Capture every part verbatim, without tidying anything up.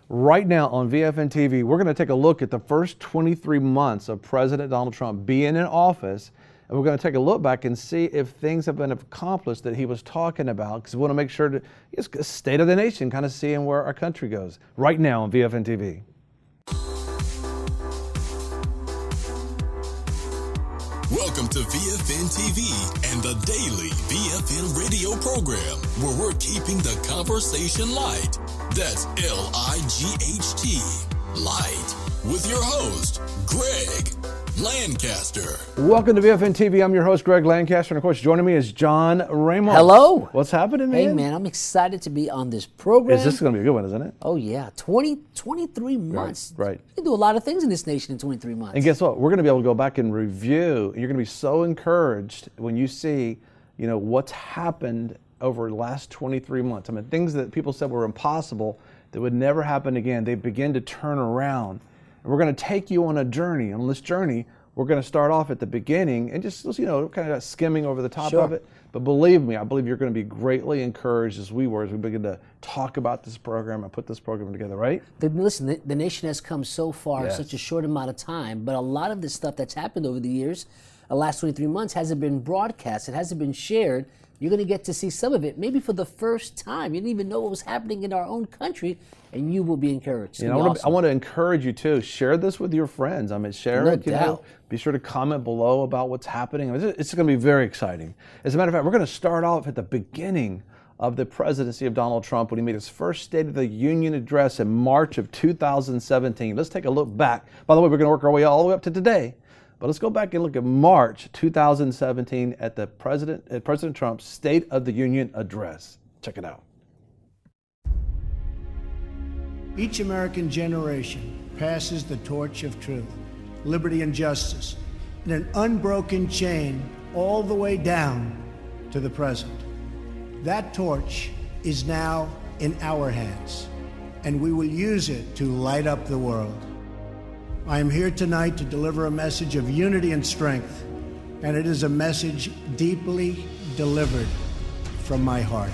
Right now on V F N T V, we're going to take a look at the first twenty-three months of President Donald Trump being in office, and we're going to take a look back and see if things have been accomplished that he was talking about, because we want to make sure to it's a state of the nation, kind of seeing where our country goes. Right now on V F N T V. Welcome to V F N T V and the daily V F N radio program, where we're keeping the conversation light. That's L I G H T, light, with your host, Greg Lancaster. Welcome to V F N T V. I'm your host, Greg Lancaster, and of course, joining me is John Ramos. Hello. What's happening, man? Hey, man, I'm excited to be on this program. Is this going to be a good one, isn't it? Oh, yeah. twenty, twenty-three months. Right, right. You can do a lot of things in this nation in twenty-three months. And guess what? We're going to be able to go back and review. You're going to be so encouraged when you see, you know, what's happened over the last twenty-three months. I mean, things that people said were impossible that would never happen again, they begin to turn around. And we're going to take you on a journey. On this journey, we're going to start off at the beginning and just, you know, kind of skimming over the top Sure. of it. But believe me, I believe you're going to be greatly encouraged, as we were, as we begin to talk about this program and put this program together, right? The, listen, the, the nation has come so far Yes. in such a short amount of time, but a lot of this stuff that's happened over the years, the last twenty-three months, hasn't been broadcast. It hasn't been shared. You're going to get to see some of it, maybe for the first time. You didn't even know what was happening in our own country, and you will be encouraged. You know, I want, to, I want to encourage you too. Share this with your friends. I mean, share No it. You know, doubt. be sure to comment below about what's happening. I mean, it's, it's going to be very exciting. As a matter of fact, we're going to start off at the beginning of the presidency of Donald Trump when he made his first State of the Union address in March of two thousand seventeen. Let's take a look back. By the way, we're going to work our way all the way up to today. But let's go back and look at March two thousand seventeen at the President, at President Trump's State of the Union address. Check it out. Each American generation passes the torch of truth, liberty, and justice in an unbroken chain all the way down to the present. That torch is now in our hands, and we will use it to light up the world. I am here tonight to deliver a message of unity and strength, and it is a message deeply delivered from my heart.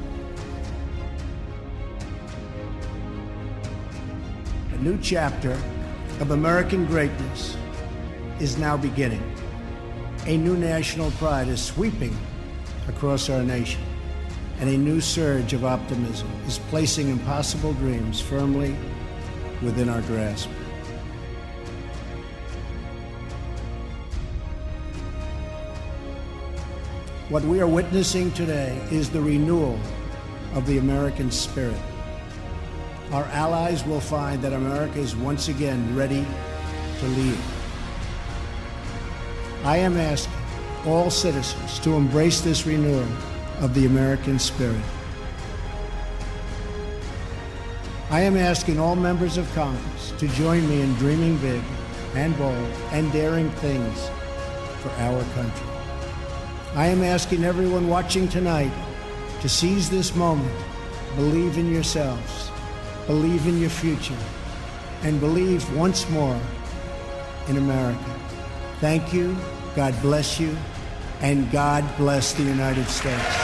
A new chapter of American greatness is now beginning. A new national pride is sweeping across our nation, and a new surge of optimism is placing impossible dreams firmly within our grasp. What we are witnessing today is the renewal of the American spirit. Our allies will find that America is once again ready to lead. I am asking all citizens to embrace this renewal of the American spirit. I am asking all members of Congress to join me in dreaming big and bold and daring things for our country. I am asking everyone watching tonight to seize this moment, believe in yourselves, believe in your future, and believe once more in America. Thank you, God bless you, and God bless the United States.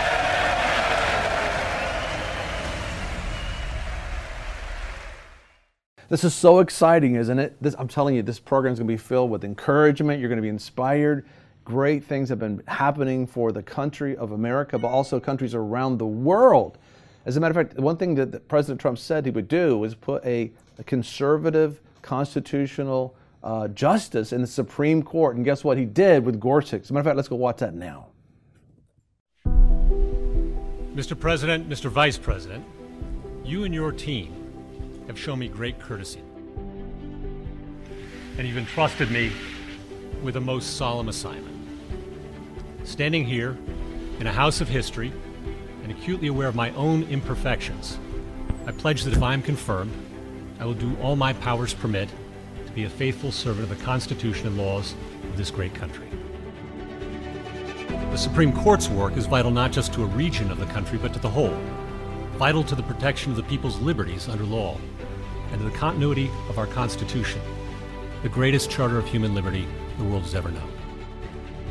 This is so exciting, isn't it? This, I'm telling you, this program is going to be filled with encouragement. You're going to be inspired. Great things have been happening for the country of America, but also countries around the world. As a matter of fact, one thing that, that President Trump said he would do was put a, a conservative constitutional uh, justice in the Supreme Court. And guess what he did with Gorsuch? As a matter of fact, let's go watch that now. Mister President, Mister Vice President, you and your team have shown me great courtesy. And you've entrusted me with a most solemn assignment. Standing here in a house of history and acutely aware of my own imperfections, I pledge that if I am confirmed, I will do all my powers permit to be a faithful servant of the Constitution and laws of this great country. The Supreme Court's work is vital not just to a region of the country, but to the whole, vital to the protection of the people's liberties under law, and to the continuity of our Constitution, the greatest charter of human liberty the world has ever known.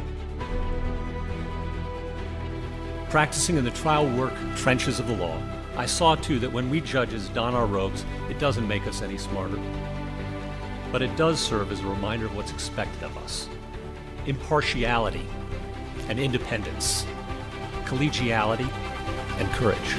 Practicing in the trial work trenches of the law, I saw, too, that when we judges don our robes, it doesn't make us any smarter. But it does serve as a reminder of what's expected of us. Impartiality and independence, collegiality and courage.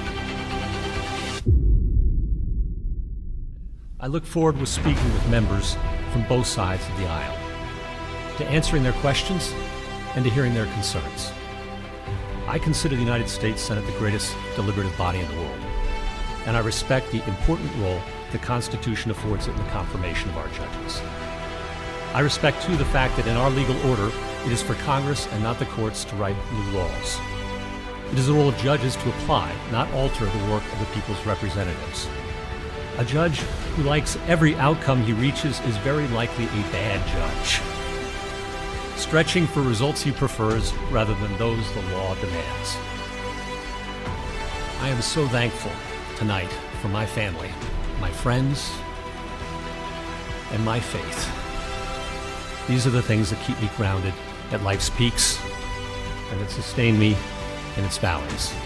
I look forward to speaking with members from both sides of the aisle, to answering their questions and to hearing their concerns. I consider the United States Senate the greatest deliberative body in the world, and I respect the important role the Constitution affords it in the confirmation of our judges. I respect, too, the fact that in our legal order, it is for Congress and not the courts to write new laws. It is the role of judges to apply, not alter the work of the people's representatives. A judge who likes every outcome he reaches is very likely a bad judge, stretching for results he prefers rather than those the law demands. I am so thankful tonight for my family, my friends, and my faith. These are the things that keep me grounded at life's peaks and that sustain me in its valleys.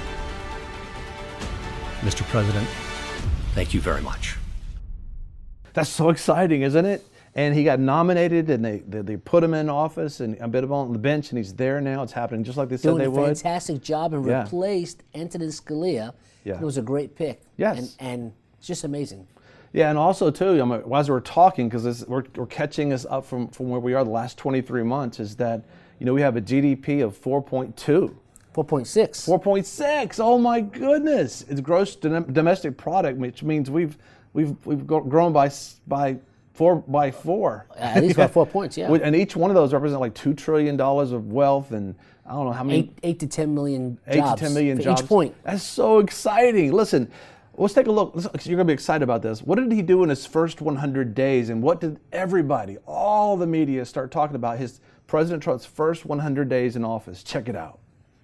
Mister President, thank you very much. That's so exciting, isn't it? And he got nominated, and they, they, they put him in office, and a bit of on the bench, and he's there now. It's happening just like they said Doing they a would. fantastic job and Yeah. replaced Antonin Scalia. Yeah. It was a great pick. Yes. And, and it's just amazing. Yeah, and also too, I mean, as we're talking, because we're, we're catching us up from, from where we are the last twenty-three months, is that, you know, we have a G D P of four point two. four point six. four point six. Oh my goodness! It's gross dom- domestic product, which means we've we've we've go- grown by s- by four by four. At least by four points, yeah. And each one of those represent like two trillion dollars of wealth, and I don't know how many. Eight, eight to ten million Eight jobs to ten million for jobs. each point. That's so exciting. Listen, let's take a look. You're going to be excited about this. What did he do in his first one hundred days, and what did everybody, all the media, start talking about his President Trump's first one hundred days in office? Check it out.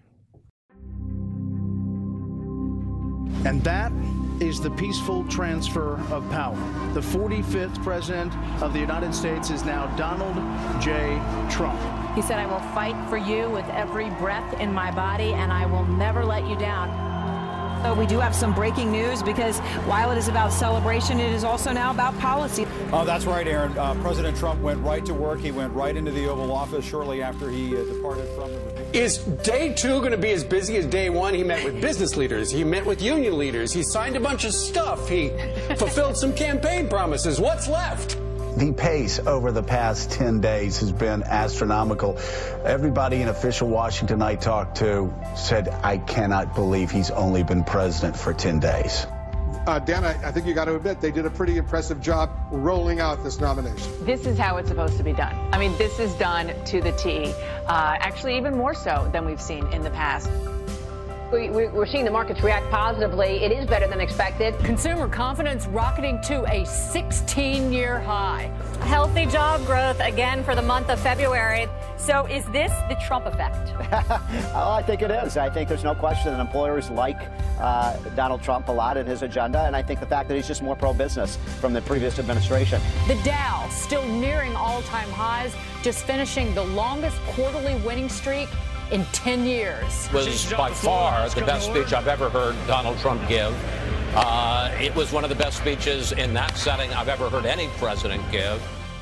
And that is the peaceful transfer of power. The forty-fifth president of the United States is now Donald J. Trump. He said, I will fight for you with every breath in my body, and I will never let you down. So we do have some breaking news, because while it is about celebration, it is also now about policy. Oh, that's right, Aaron. Uh, President Trump went right to work. He went right into the Oval Office shortly after he uh, departed from the... Is day two going to be as busy as day one? He met with business leaders. He met with union leaders. He signed a bunch of stuff. He fulfilled some campaign promises. What's left? The pace over the past ten days has been astronomical. Everybody in official Washington I talked to said, I cannot believe he's only been president for ten days. Uh, Dan, I, I think you got to admit they did a pretty impressive job rolling out this nomination. This is how it's supposed to be done. I mean, this is done to the T, uh, actually even more so than we've seen in the past. We, we're seeing the markets react positively. It is better than expected. Consumer confidence rocketing to a sixteen-year high. Healthy job growth again for the month of February. So is this the Trump effect? Oh, I think it is. I think there's no question that employers like uh, Donald Trump a lot in his agenda, and I think the fact that he's just more pro-business from the previous administration. The Dow still nearing all-time highs, just finishing the longest quarterly winning streak in ten years. Was by far the best speech I've ever heard Donald Trump give. Uh, it was one of the best speeches in that setting I've ever heard any president give.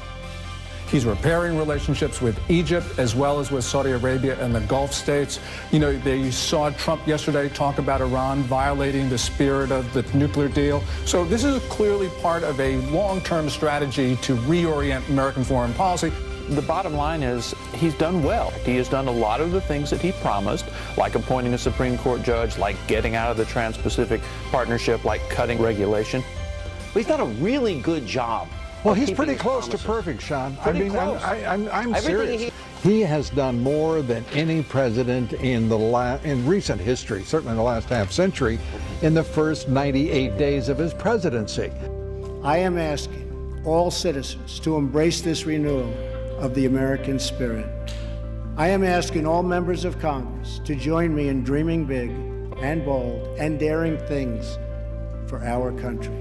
He's repairing relationships with Egypt as well as with Saudi Arabia and the Gulf states. You know, they, you saw Trump yesterday talk about Iran violating the spirit of the nuclear deal. So this is clearly part of a long-term strategy to reorient American foreign policy. The bottom line is he's done well. He has done a lot of the things that he promised, like appointing a Supreme Court judge, like getting out of the Trans-Pacific Partnership, like cutting regulation. But he's done a really good job. Well, he's pretty close to perfect, Sean. Pretty I mean, close. I'm, I, I'm, I'm Everything serious. He... he has done more than any president in the la- in recent history, certainly in the last half century, in the first ninety-eight days of his presidency. I am asking all citizens to embrace this renewal of the American spirit. I am asking all members of Congress to join me in dreaming big and bold and daring things for our country.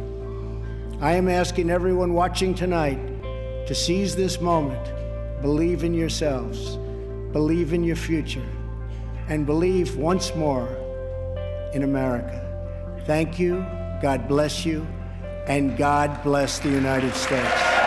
I am asking everyone watching tonight to seize this moment, believe in yourselves, believe in your future, and believe once more in America. Thank you, God bless you, and God bless the United States.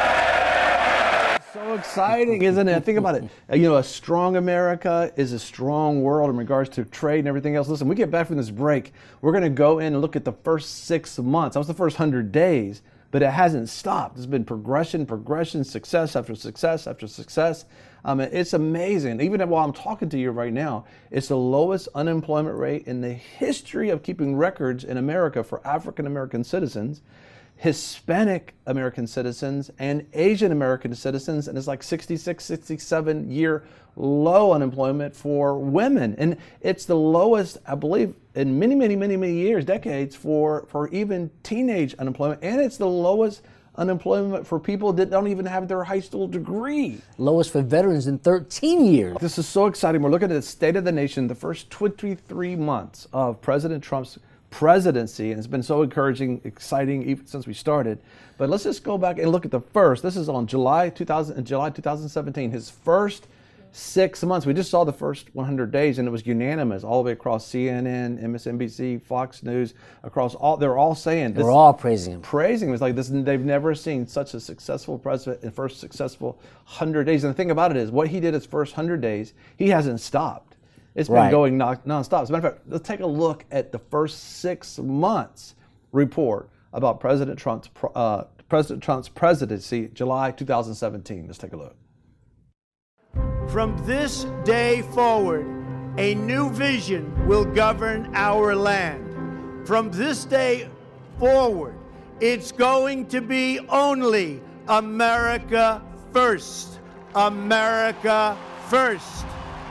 So exciting, isn't it? Think about it. You know, a strong America is a strong world in regards to trade and everything else. Listen, we get back from this break, we're going to go in and look at the first six months. That was the first one hundred days, but it hasn't stopped. There's been progression, progression, success after success after success. Um, it's amazing. Even while I'm talking to you right now, it's the lowest unemployment rate in the history of keeping records in America for African American citizens, Hispanic American citizens, and Asian American citizens, and it's like sixty-six, sixty-seven year low unemployment for women. And it's the lowest, I believe, in many, many, many, many years, decades, for, for even teenage unemployment. And it's the lowest unemployment for people that don't even have their high school degree. Lowest for veterans in thirteen years. This is so exciting. We're looking at the state of the nation, the first twenty-three months of President Trump's presidency, and it's been so encouraging, exciting even since we started. But let's just go back and look at the first. This is on July two thousand, July two thousand seventeen, his first six months. We just saw the first one hundred days, and it was unanimous all the way across C N N, M S N B C, Fox News, across all. They're all saying this. They're all praising him. Praising him. It's like this. They've never seen such a successful president in first successful one hundred days. And the thing about it is, what he did his first one hundred days, he hasn't stopped. It's been right. going non- nonstop. As a matter of fact, let's take a look at the first six months report about President Trump's uh, President Trump's presidency, July two thousand seventeen. Let's take a look. From this day forward, a new vision will govern our land. From this day forward, it's going to be only America first. America first.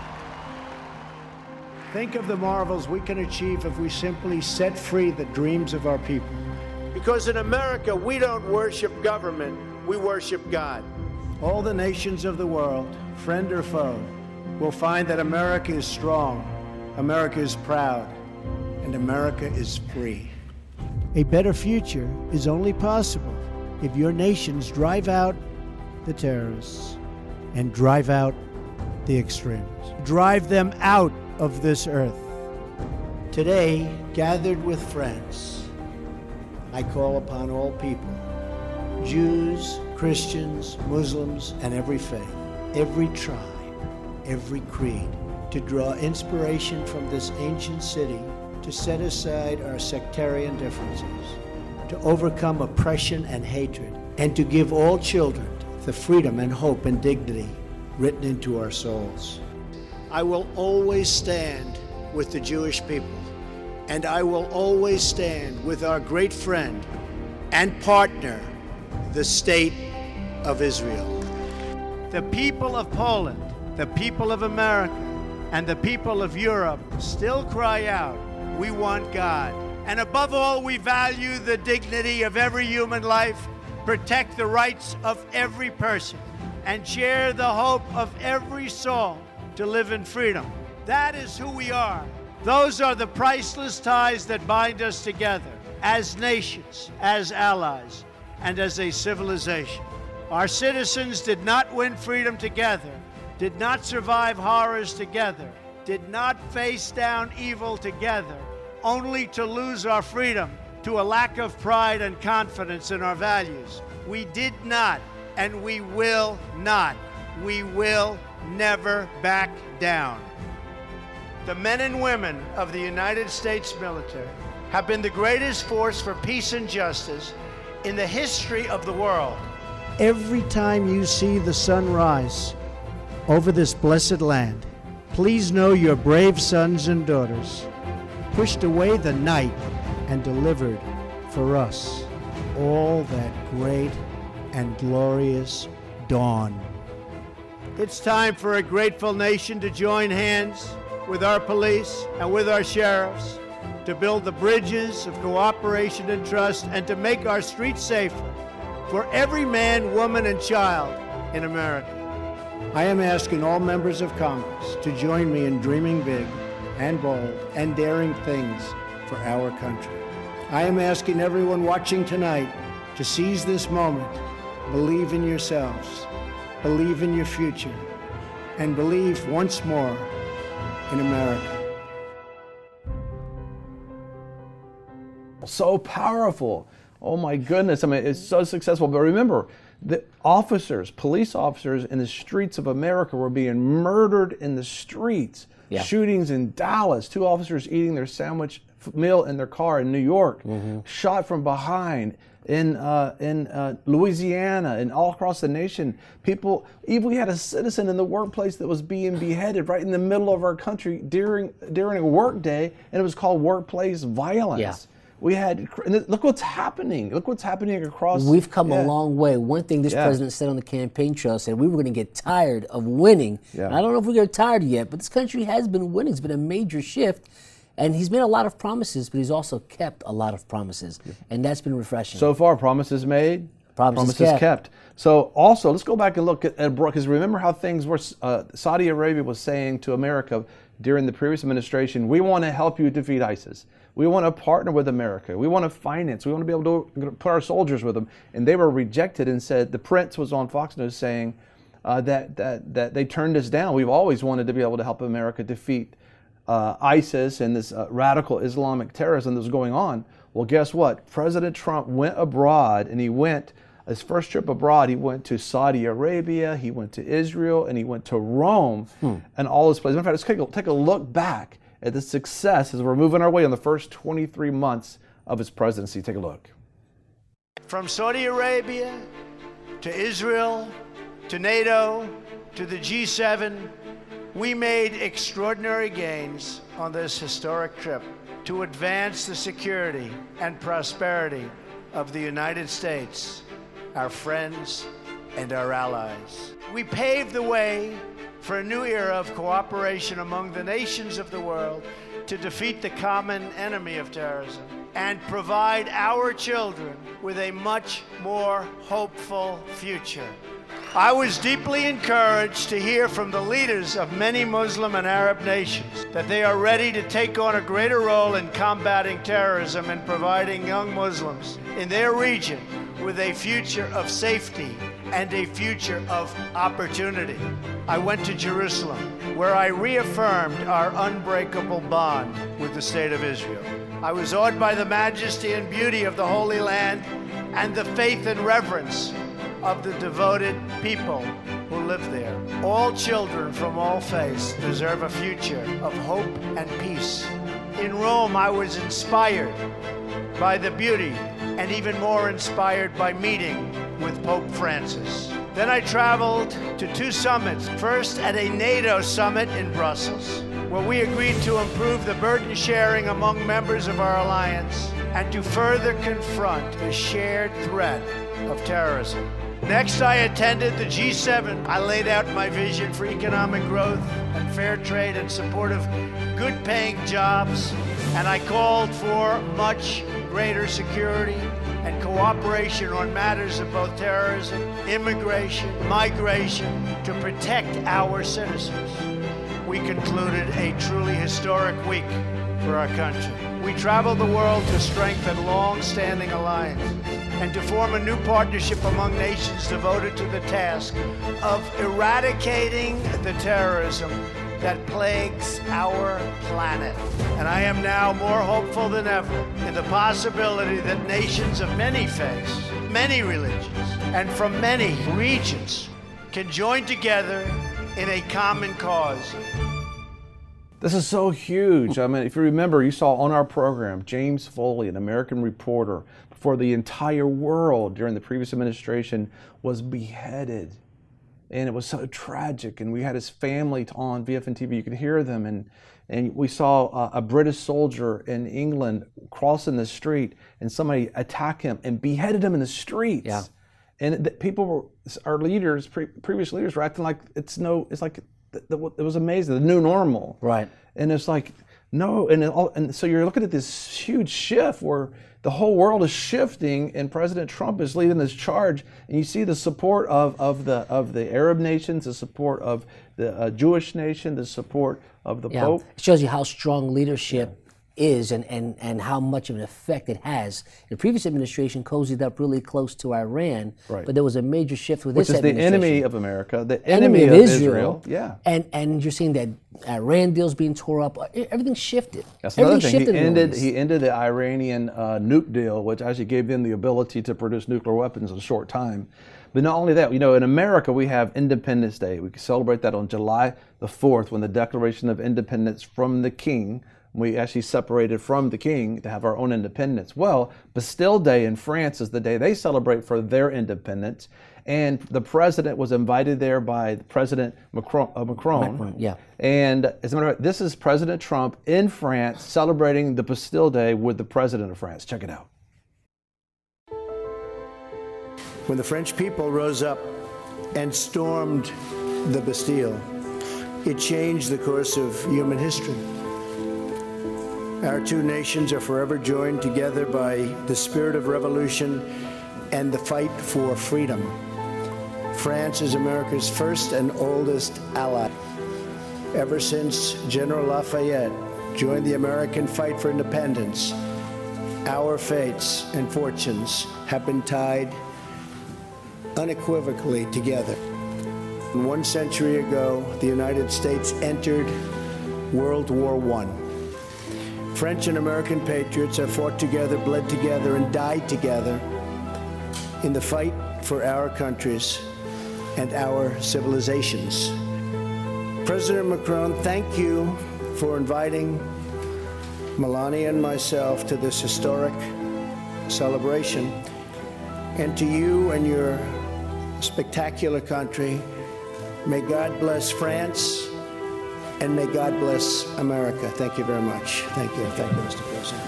Think of the marvels we can achieve if we simply set free the dreams of our people. Because in America, we don't worship government, we worship God. All the nations of the world, friend or foe, will find that America is strong, America is proud, and America is free. A better future is only possible if your nations drive out the terrorists and drive out the extremists. Drive them out of this earth. Today, gathered with friends, I call upon all people, Jews, Christians, Muslims, and every faith, every tribe, every creed, to draw inspiration from this ancient city to set aside our sectarian differences, to overcome oppression and hatred, and to give all children the freedom and hope and dignity written into our souls. I will always stand with the Jewish people, and I will always stand with our great friend and partner, the State of Israel. The people of Poland, the people of America, and the people of Europe still cry out, we want God. And above all, we value the dignity of every human life, protect the rights of every person, and share the hope of every soul to live in freedom. That is who we are. Those are the priceless ties that bind us together as nations, as allies, and as a civilization. Our citizens did not win freedom together, did not survive horrors together, did not face down evil together, only to lose our freedom to a lack of pride and confidence in our values. We did not, and we will not. We will never back down. The men and women of the United States military have been the greatest force for peace and justice in the history of the world. Every time you see the sun rise over this blessed land, please know your brave sons and daughters pushed away the night and delivered for us all that great and glorious dawn. It's time for a grateful nation to join hands with our police and with our sheriffs to build the bridges of cooperation and trust and to make our streets safer for every man, woman, and child in America. I am asking all members of Congress to join me in dreaming big and bold and daring things for our country. I am asking everyone watching tonight to seize this moment, believe in yourselves, believe in your future, and believe once more in America. so powerful. Oh my goodness, I mean, it's so successful. But remember, the officers, police officers in the streets of America were being murdered in the streets. Yeah. Shootings in Dallas, two officers eating their sandwich meal in their car in New York, mm-hmm. shot from behind. In uh, in uh, Louisiana and all across the nation, people, even we had a citizen in the workplace that was being beheaded right in the middle of our country during during a work day, and it was called workplace violence. Yeah. We had, and look what's happening. Look what's happening across. We've come yeah. a long way. One thing this yeah. president said on the campaign trail said we were going to get tired of winning. Yeah. And I don't know if we're getting tired yet, but this country has been winning. It's been a major shift. And he's made a lot of promises, but he's also kept a lot of promises. Yeah. And that's been refreshing. So far, promises made, promises, promises kept. kept. So also, let's go back and look at, at because remember how things were, uh, Saudi Arabia was saying to America during the previous administration, we want to help you defeat ISIS. We want to partner with America. We want to finance. We want to be able to put our soldiers with them. And they were rejected and said, the Prince was on Fox News saying uh, that, that, that they turned us down. We've always wanted to be able to help America defeat Uh, ISIS and this uh, radical Islamic terrorism that was going on. Well, guess what? President Trump went abroad, and he went, his first trip abroad, he went to Saudi Arabia, he went to Israel, and he went to Rome, hmm. and all those places. In fact, let's take a, take a look back at the success as we're moving our way in the first twenty-three months of his presidency. Take a look. From Saudi Arabia to Israel to NATO to the G seven, we made extraordinary gains on this historic trip to advance the security and prosperity of the United States, our friends, and our allies. We paved the way for a new era of cooperation among the nations of the world to defeat the common enemy of terrorism and provide our children with a much more hopeful future. I was deeply encouraged to hear from the leaders of many Muslim and Arab nations that they are ready to take on a greater role in combating terrorism and providing young Muslims in their region with a future of safety and a future of opportunity. I went to Jerusalem, where I reaffirmed our unbreakable bond with the State of Israel. I was awed by the majesty and beauty of the Holy Land and the faith and reverence of the devoted people who live there. All children from all faiths deserve a future of hope and peace. In Rome, I was inspired by the beauty and even more inspired by meeting with Pope Francis. Then I traveled to two summits. First, at a NATO summit in Brussels, where we agreed to improve the burden sharing among members of our alliance and to further confront the shared threat of terrorism. Next, I attended the G seven. I laid out my vision for economic growth and fair trade in support of good-paying jobs, and I called for much greater security and cooperation on matters of both terrorism, immigration, migration, to protect our citizens. We concluded a truly historic week for our country. We traveled the world to strengthen long-standing alliances and to form a new partnership among nations devoted to the task of eradicating the terrorism that plagues our planet. And I am now more hopeful than ever in the possibility that nations of many faiths, many religions, and from many regions can join together in a common cause. This is so huge. I mean, if you remember, you saw on our program, James Foley, an American reporter for the entire world during the previous administration, was beheaded. And it was so tragic. And we had his family on V F N T V. You could hear them. And, and we saw a, a British soldier in England crossing the street, and somebody attacked him and beheaded him in the streets. Yeah. And the, people were, our leaders, pre, previous leaders were acting like it's no, it's like, it was amazing, the new normal. Right. And it's like, no, and, it all, and so you're looking at this huge shift where the whole world is shifting, and President Trump is leading this charge, and you see the support of, of, the, of the Arab nations, the support of the uh, Jewish nation, the support of the yeah. Pope. It shows you how strong leadership is and, and, and how much of an effect it has. The previous administration cozied up really close to Iran, right. but there was a major shift with Which this is the administration. enemy of America, the enemy, enemy, of, of Israel. Israel. Yeah. And and you're seeing that Iran deal's being tore up. Everything shifted. That's another Everything thing. shifted He in the ended, Middle he East. ended the Iranian uh, nuke deal, which actually gave them the ability to produce nuclear weapons in a short time. But not only that, you know, in America we have Independence Day. We can celebrate that on July the fourth when the Declaration of Independence from the King, we actually separated from the King to have our own independence. Well, Bastille Day in France is the day they celebrate for their independence. And the president was invited there by President Macron. Uh, Macron. Macron, yeah. And as a matter of fact, this is President Trump in France celebrating the Bastille Day with the president of France. Check it out. When the French people rose up and stormed the Bastille, it changed the course of human history. Our two nations are forever joined together by the spirit of revolution and the fight for freedom. France is America's first and oldest ally. Ever since General Lafayette joined the American fight for independence, our fates and fortunes have been tied unequivocally together. One century ago, the United States entered World War One. French and American patriots have fought together, bled together, and died together in the fight for our countries and our civilizations. President Macron, thank you for inviting Melania and myself to this historic celebration. And to you and your spectacular country, may God bless France, and may God bless America. Thank you very much. Thank you. Thank you, Mister President.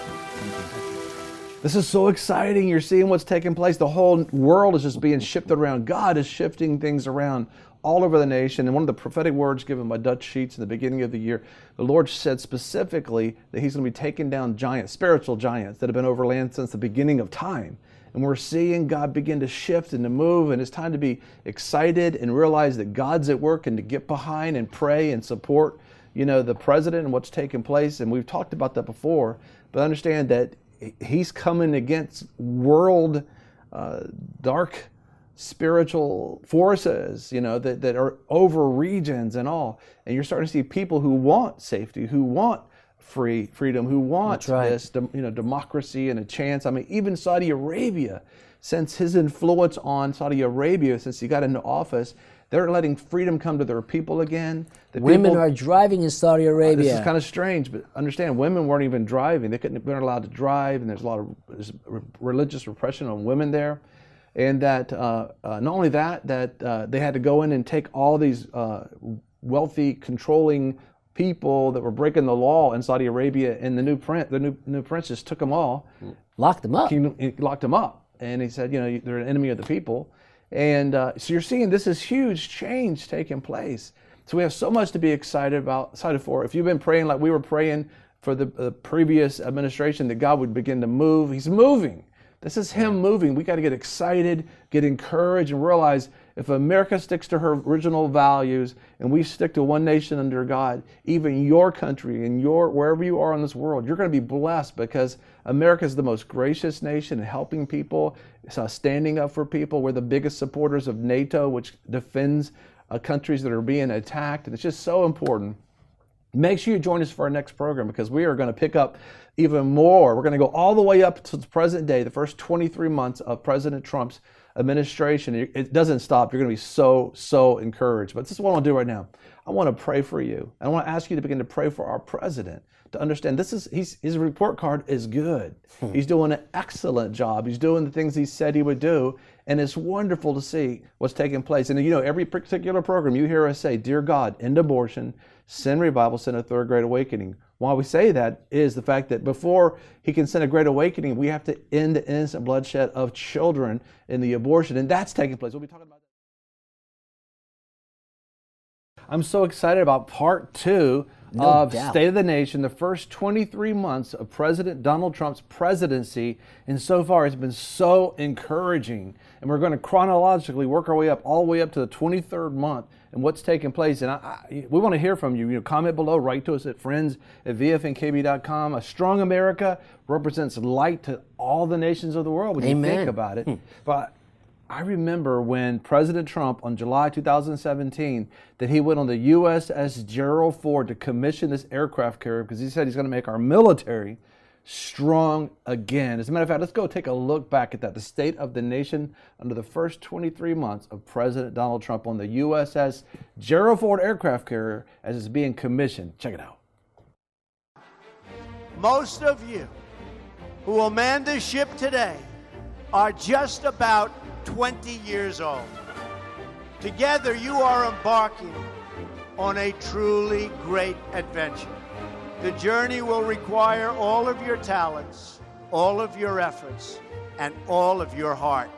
This is so exciting. You're seeing what's taking place. The whole world is just being shifted around. God is shifting things around all over the nation. And one of the prophetic words given by Dutch Sheets in the beginning of the year, the Lord said specifically that he's going to be taking down giants, spiritual giants that have been over land since the beginning of time. And we're seeing God begin to shift and to move, and it's time to be excited and realize that God's at work and to get behind and pray and support, you know, the president and what's taking place. And we've talked about that before, but understand that he's coming against world uh, dark spiritual forces, you know, that, that are over regions and all. And you're starting to see people who want safety, who want free freedom, who want right. this, you know, democracy and a chance. I mean, even Saudi Arabia, since his influence on Saudi Arabia, since he got into office, they're letting freedom come to their people again. The Women people, are driving in Saudi Arabia. Uh, this is kind of strange, but understand, women weren't even driving. They couldn't, weren't allowed to drive, and there's a lot of there's religious repression on women there. And that, uh, uh, not only that, that uh, they had to go in and take all these uh, wealthy, controlling people that were breaking the law in Saudi Arabia, and the new prince, the new new prince just took them all, locked them up. He, he locked them up, and he said, you know, they're an enemy of the people. And uh, so you're seeing this is huge change taking place. So we have so much to be excited about, excited for. If you've been praying like we were praying for the, the previous administration, that God would begin to move, he's moving. This is him moving. We got to get excited, get encouraged, and realize if America sticks to her original values and we stick to one nation under God, even your country and your wherever you are in this world, you're going to be blessed, because America is the most gracious nation in helping people, uh, standing up for people. We're the biggest supporters of NATO, which defends uh, countries that are being attacked, and it's just so important. Make sure you join us for our next program, because we are going to pick up even more. We're going to go all the way up to the present day, the first twenty-three months of President Trump's administration. It doesn't stop. You're going to be so, so encouraged. But this is what I want to do right now. I want to pray for you. I want to ask you to begin to pray for our president, to understand this is he's, his report card is good. Hmm. He's doing an excellent job. He's doing the things he said he would do. And it's wonderful to see what's taking place. And you know, every particular program you hear us say, dear God, end abortion, send revival, send a third great awakening. Why we say that is the fact that before he can send a great awakening, we have to end the innocent bloodshed of children in the abortion. And that's taking place. We'll be talking about that. I'm so excited about part two No of doubt. State of the Nation, the first twenty-three months of President Donald Trump's presidency, and so far it's been so encouraging. And we're going to chronologically work our way up, all the way up to the twenty-third month and what's taking place. And I, I, we want to hear from you. You know, comment below, write to us at friends at V F N K B dot com. A strong America represents light to all the nations of the world when Amen. you think about it. Hmm. But I remember when President Trump, on July two thousand seventeen, that he went on the U S S Gerald Ford to commission this aircraft carrier because he said he's going to make our military strong again. As a matter of fact, let's go take a look back at that. The state of the nation under the first twenty-three months of President Donald Trump on the U S S Gerald Ford aircraft carrier as it's being commissioned. Check it out. Most of you who will man this ship today are just about twenty years old. Together, you are embarking on a truly great adventure. The journey will require all of your talents, all of your efforts, and all of your heart.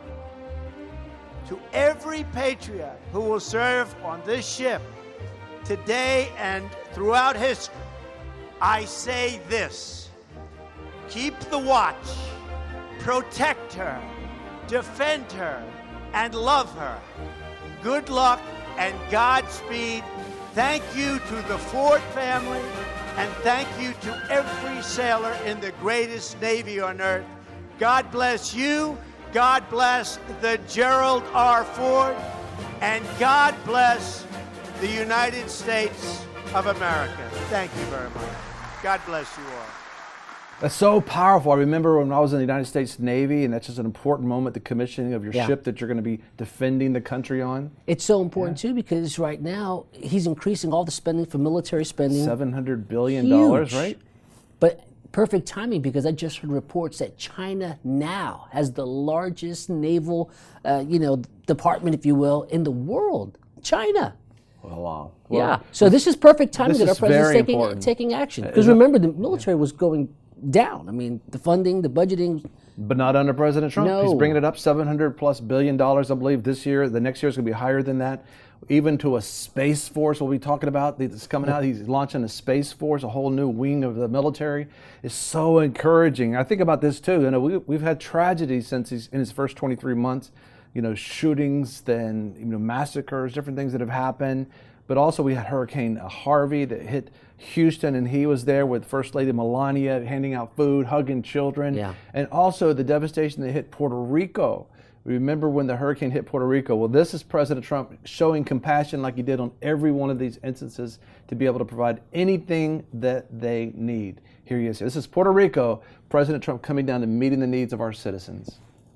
To every patriot who will serve on this ship today and throughout history, I say this: keep the watch, protect her, defend her, and love her. Good luck and Godspeed. Thank you to the Ford family, and thank you to every sailor in the greatest Navy on earth. God bless you, God bless the Gerald R. Ford, and God bless the United States of America. Thank you very much. God bless you all. That's so powerful. I remember when I was in the United States Navy, and that's just an important moment, the commissioning of your Yeah. ship that you're going to be defending the country on. It's so important too because right now he's increasing all the spending for military spending. seven hundred billion dollars, Huge. right? But perfect timing because I just heard reports that China now has the largest naval, uh, you know, department, if you will, in the world. China. Oh, wow. Yeah. So this is perfect timing this that our is very president's taking, important. taking action. Uh, Because is it- remember, the military was going down. I mean, the funding, the budgeting. But not under President Trump. No. He's bringing it up seven hundred plus billion dollars, I believe, this year. The next year is going to be higher than that. Even to a space force, we'll be talking about. It's coming out. He's launching a space force, a whole new wing of the military. It's so encouraging. I think about this too. You know, we, we've had tragedies since he's in his first twenty-three months. You know, shootings, then you know, massacres, different things that have happened. But also we had Hurricane Harvey that hit Houston, and he was there with First Lady Melania handing out food, hugging children. Yeah. And also the devastation that hit Puerto Rico. Remember when the hurricane hit Puerto Rico? Well, this is President Trump showing compassion like he did on every one of these instances to be able to provide anything that they need. Here he is. This is Puerto Rico, President Trump coming down and meeting the needs of our citizens.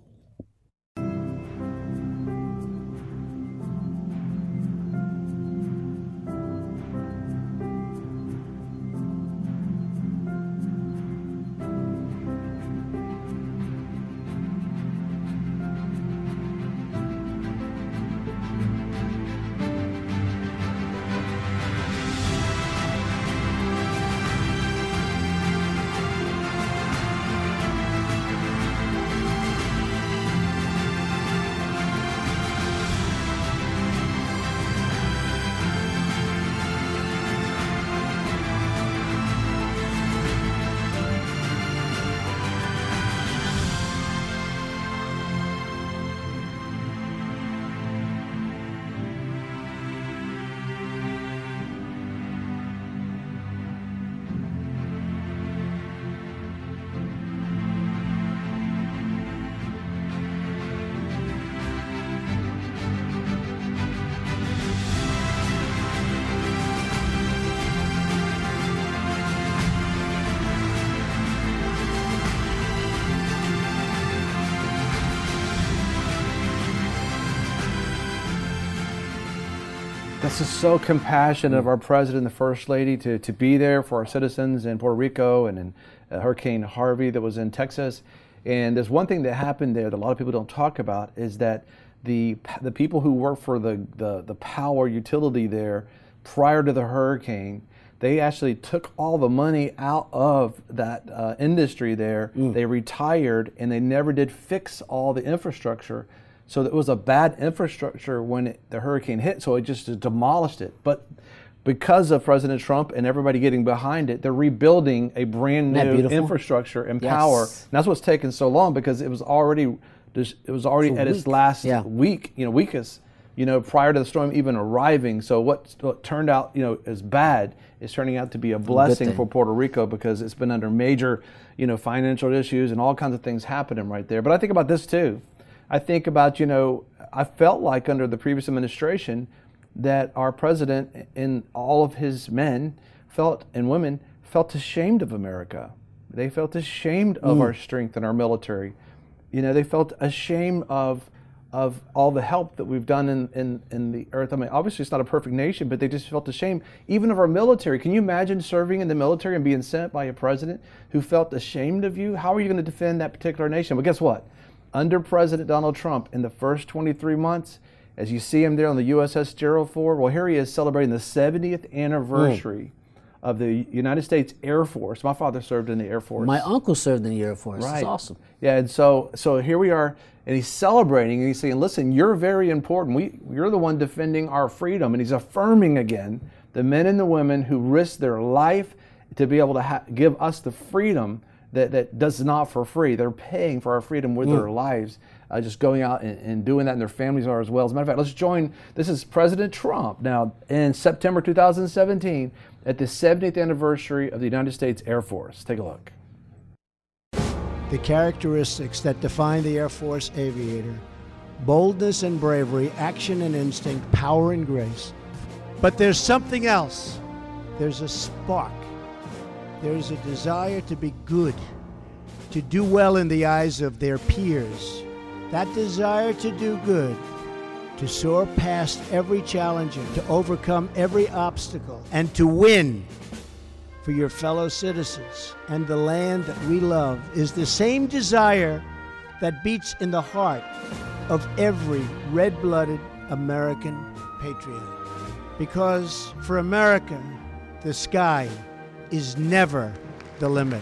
This is so compassionate of our president and the first lady to, to be there for our citizens in Puerto Rico and in uh, Hurricane Harvey that was in Texas. And there's one thing that happened there that a lot of people don't talk about is that the the people who work for the, the, the power utility there prior to the hurricane, they actually took all the money out of that uh, industry there. Mm. They retired and they never did fix all the infrastructure. So it was a bad infrastructure when it, the hurricane hit, so it just demolished it. But because of President Trump and everybody getting behind it, they're rebuilding a brand new infrastructure and Yes. power. And that's what's taken so long, because it was already it was already For at its weeks. last Yeah. week, you know, weakest, you know, prior to the storm even arriving. So what, what turned out, you know, as bad is turning out to be a blessing thing. for Puerto Rico, because it's been under major, you know, financial issues and all kinds of things happening right there. But I think about this too. I think about, you know, I felt like under the previous administration that our president and all of his men felt, and women, felt ashamed of America. They felt ashamed of Mm. our strength and our military. You know, they felt ashamed of of all the help that we've done in, in, in the earth. I mean, obviously it's not a perfect nation, but they just felt ashamed, even of our military. Can you imagine serving in the military and being sent by a president who felt ashamed of you? How are you going to defend that particular nation? But guess what? Under President Donald Trump, in the first twenty-three months, as you see him there on the U S S Gerald Ford, well, here he is celebrating the seventieth anniversary mm. of the United States Air Force. My father served in the Air Force. My uncle served in the Air Force. Right. It's awesome. Yeah, and so so here we are, and he's celebrating, and he's saying, listen, you're very important. We, you're the one defending our freedom. And he's affirming again the men and the women who risked their life to be able to ha- give us the freedom that, that does not for free. They're paying for our freedom with Mm. their lives, uh, just going out and, and doing that, and their families are as well. As a matter of fact, let's join, this is President Trump now in September two thousand seventeen at the seventieth anniversary of the United States Air Force. Take a look. The characteristics that define the Air Force aviator: boldness and bravery, action and instinct, power and grace. But there's something else. There's a spark. There's a desire to be good, to do well in the eyes of their peers. That desire to do good, to soar past every challenger, to overcome every obstacle, and to win for your fellow citizens and the land that we love is the same desire that beats in the heart of every red-blooded American patriot. Because for America, the sky is never the limit.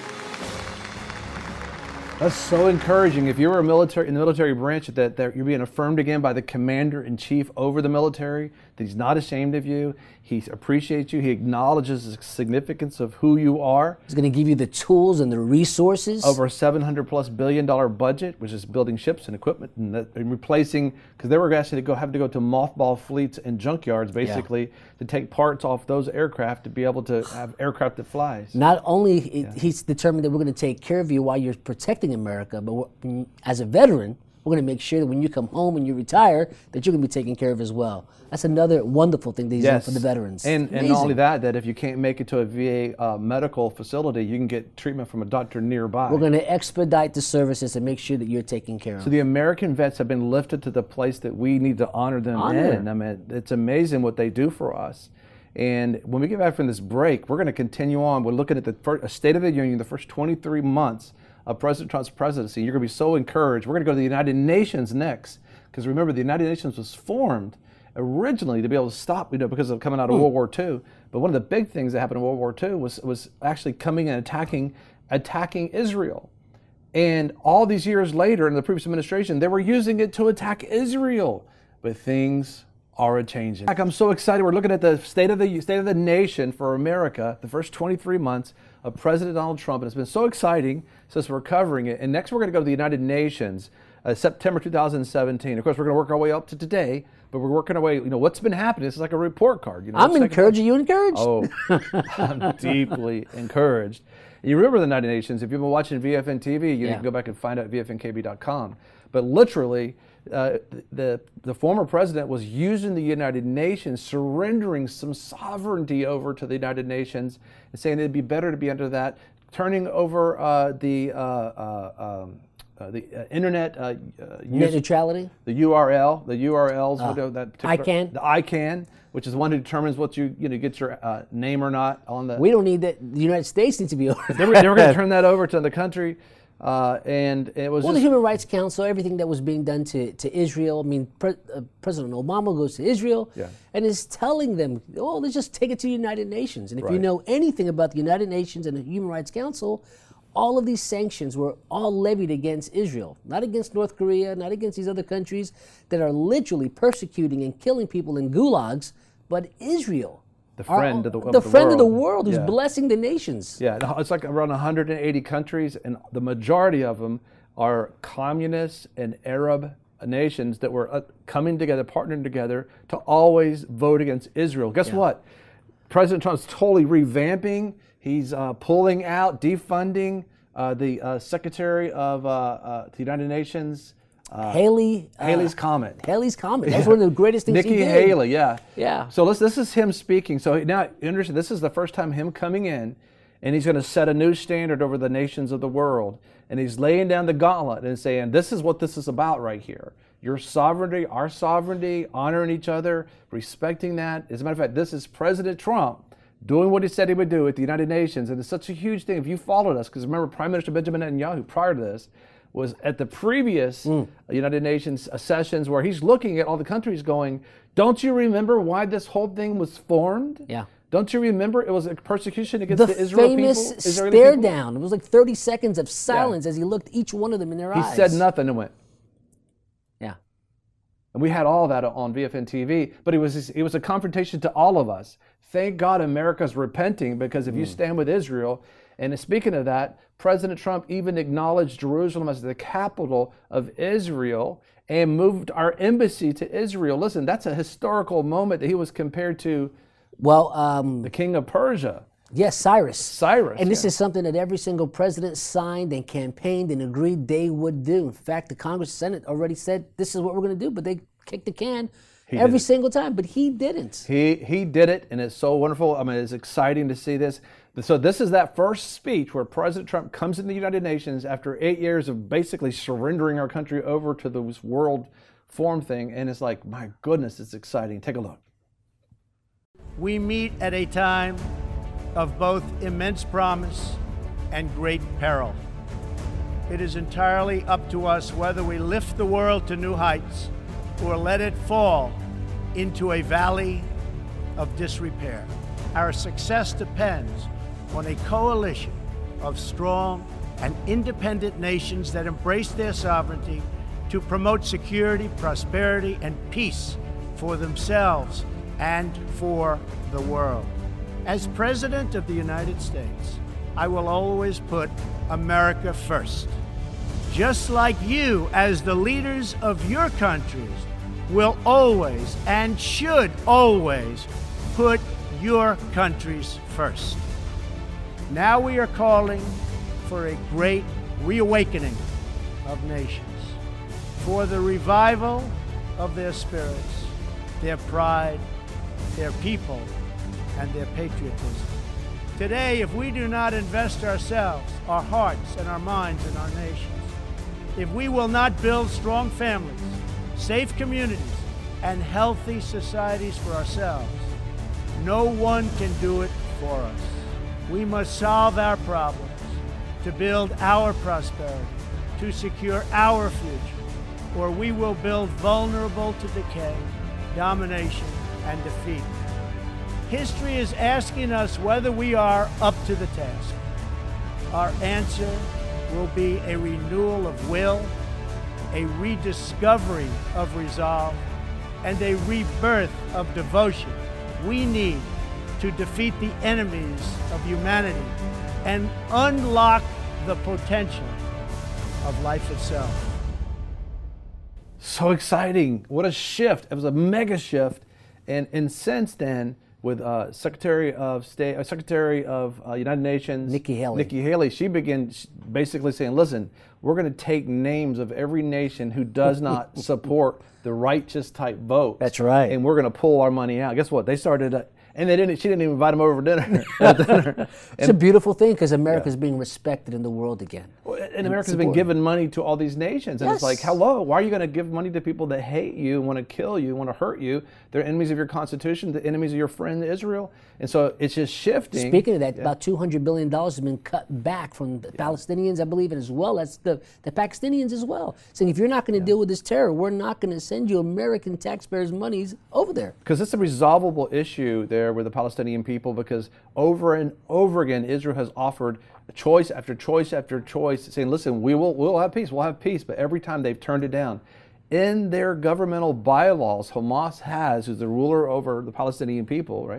That's so encouraging. If you were a military in the military branch, that, that you're being affirmed again by the commander-in-chief over the military, that he's not ashamed of you, he appreciates you, he acknowledges the significance of who you are. He's going to give you the tools and the resources. Over a seven hundred plus billion dollar budget, which is building ships and equipment and, that, and replacing, because they were actually to go have to go to mothball fleets and junkyards basically yeah. to take parts off those aircraft to be able to have aircraft that flies. Not only it, yeah. he's determined that we're going to take care of you while you're protecting America, but we're, as a veteran, we're going to make sure that when you come home and you retire, that you're going to be taken care of as well. That's another wonderful thing that he's yes. doing for the veterans. And, and not only that, that if you can't make it to a V A uh, medical facility, you can get treatment from a doctor nearby. We're going to expedite the services and make sure that you're taken care of. So the American vets have been lifted to the place that we need to honor them honor. in. I mean, it's amazing what they do for us. And when we get back from this break, we're going to continue on. We're looking at the first, State of the Union, the first twenty-three months of President Trump's presidency. You're going to be so encouraged. We're going to go to the United Nations next, because remember, the United Nations was formed originally to be able to stop, you know, because of coming out of mm. World War Two. But one of the big things that happened in World War Two was was actually coming and attacking attacking Israel. And all these years later, in the previous administration, they were using it to attack Israel. But things are changing. I'm so excited. We're looking at the state of the state of the nation for America, the first twenty-three months of President Donald Trump, and it's been so exciting since we're covering it. And next, we're going to go to the United Nations, uh, September two thousand seventeen. Of course, we're going to work our way up to today, but we're working our way. You know what's been happening. This is like a report card. You know, I'm encouraged. Are you encouraged? Oh, I'm deeply encouraged. You remember the United Nations? If you've been watching V F N T V, you yeah. can go back and find out at V F N K B dot com. But literally, uh, the the former president was using the United Nations, surrendering some sovereignty over to the United Nations, and saying it'd be better to be under that, turning over uh, the uh, uh, um, uh, the uh, internet uh, uh, net neutrality, the U R L, the U R Ls, uh, whatever that I CAN, the I CAN, which is the one who determines what you you know get your uh, name or not on the. We don't need that. The United States needs to be over. They were, they were going to turn that over to the country. Uh, and it was well, just, the Human Rights Council, everything that was being done to, to Israel. I mean, Pre- uh, President Obama goes to Israel yeah. and is telling them, oh, let's just take it to the United Nations. And if right. you know anything about the United Nations and the Human Rights Council, all of these sanctions were all levied against Israel, not against North Korea, not against these other countries that are literally persecuting and killing people in gulags, but Israel. the friend Our, of the, of the the friend world. of the world who's Yeah. blessing the nations. Yeah, it's like around one hundred eighty countries, and the majority of them are communist and Arab nations that were uh, coming together, partnering together to always vote against Israel. Guess Yeah. what? President Trump's totally revamping. He's uh, pulling out, defunding uh, the uh, Secretary of uh, uh, the United Nations. Uh, Haley. Haley's uh, comment. Haley's comment. That's one of the greatest things Nikki he did. Haley, yeah. Yeah. So let's, this is him speaking. So now, you understand, this is the first time him coming in, and he's going to set a new standard over the nations of the world. And he's laying down the gauntlet and saying, this is what this is about right here. Your sovereignty, our sovereignty, honoring each other, respecting that. As a matter of fact, this is President Trump doing what he said he would do at the United Nations. And it's such a huge thing. If you followed us, because remember, Prime Minister Benjamin Netanyahu, prior to this, was at the previous Mm. United Nations sessions where he's looking at all the countries going, don't you remember why this whole thing was formed? Yeah. Don't you remember it was a persecution against The the, Israel famous people? Israeli stare people? down. It was like thirty seconds of silence as he looked each one of them in their He eyes. said nothing and went. Yeah. And we had all that on V F N T V, but it was it was a confrontation to all of us. Thank God America's repenting, because if you Mm. stand with Israel, and speaking of that, President Trump even acknowledged Jerusalem as the capital of Israel and moved our embassy to Israel. Listen, that's a historical moment that he was compared to well, um, the king of Persia. Yes, Cyrus. Cyrus. And this yeah. is something that every single president signed and campaigned and agreed they would do. In fact, the Congress and Senate already said this is what we're going to do, but they kicked the can He every did it. single time. But he didn't. He he did it, and it's so wonderful. I mean, it's exciting to see this. So this is that first speech where President Trump comes into the United Nations after eight years of basically surrendering our country over to this world form thing, and it's like, my goodness, it's exciting. Take a look. We meet at a time of both immense promise and great peril. It is entirely up to us whether we lift the world to new heights or let it fall into a valley of disrepair. Our success depends on a coalition of strong and independent nations that embrace their sovereignty to promote security, prosperity, and peace for themselves and for the world. As President of the United States, I will always put America first. Just like you, as the leaders of your countries, will always and should always put your countries first. Now we are calling for a great reawakening of nations, for the revival of their spirits, their pride, their people, and their patriotism. Today, if we do not invest ourselves, our hearts, and our minds in our nations, if we will not build strong families, safe communities, and healthy societies for ourselves, no one can do it for us. We must solve our problems to build our prosperity, to secure our future, or we will build vulnerable to decay, domination, and defeat. History is asking us whether we are up to the task. Our answer will be a renewal of will, a rediscovery of resolve, and a rebirth of devotion we need to defeat the enemies of humanity and unlock the potential of life itself. So exciting. What a shift. It was a mega shift. And, and since then, with uh, Secretary of State, uh, Secretary of uh, United Nations, Nikki Haley. Nikki Haley, she began basically saying, listen, we're going to take names of every nation who does not support the righteous type vote. That's right. And we're going to pull our money out. Guess what? They started, uh, and they didn't. She didn't even invite them over for dinner. dinner. It's a beautiful thing because America's yeah. being respected in the world again. Well, and America's been giving money to all these nations. And yes. it's like, hello, why are you going to give money to people that hate you, want to kill you, want to hurt you? They're enemies of your Constitution, the enemies of your friend Israel. And so it's just shifting. Speaking of that, yeah. about two hundred billion dollars has been cut back from the yeah. Palestinians, I believe, and as well as the, the Pakistanians as well. Saying if you're not going to yeah. deal with this terror, we're not going to send you American taxpayers' monies over there. Because it's a resolvable issue there with the Palestinian people, because over and over again, Israel has offered choice after choice after choice, saying, listen, we will we'll have peace, we'll have peace. But every time they've turned it down. In their governmental bylaws, Hamas has, who's the ruler over the Palestinian people, right?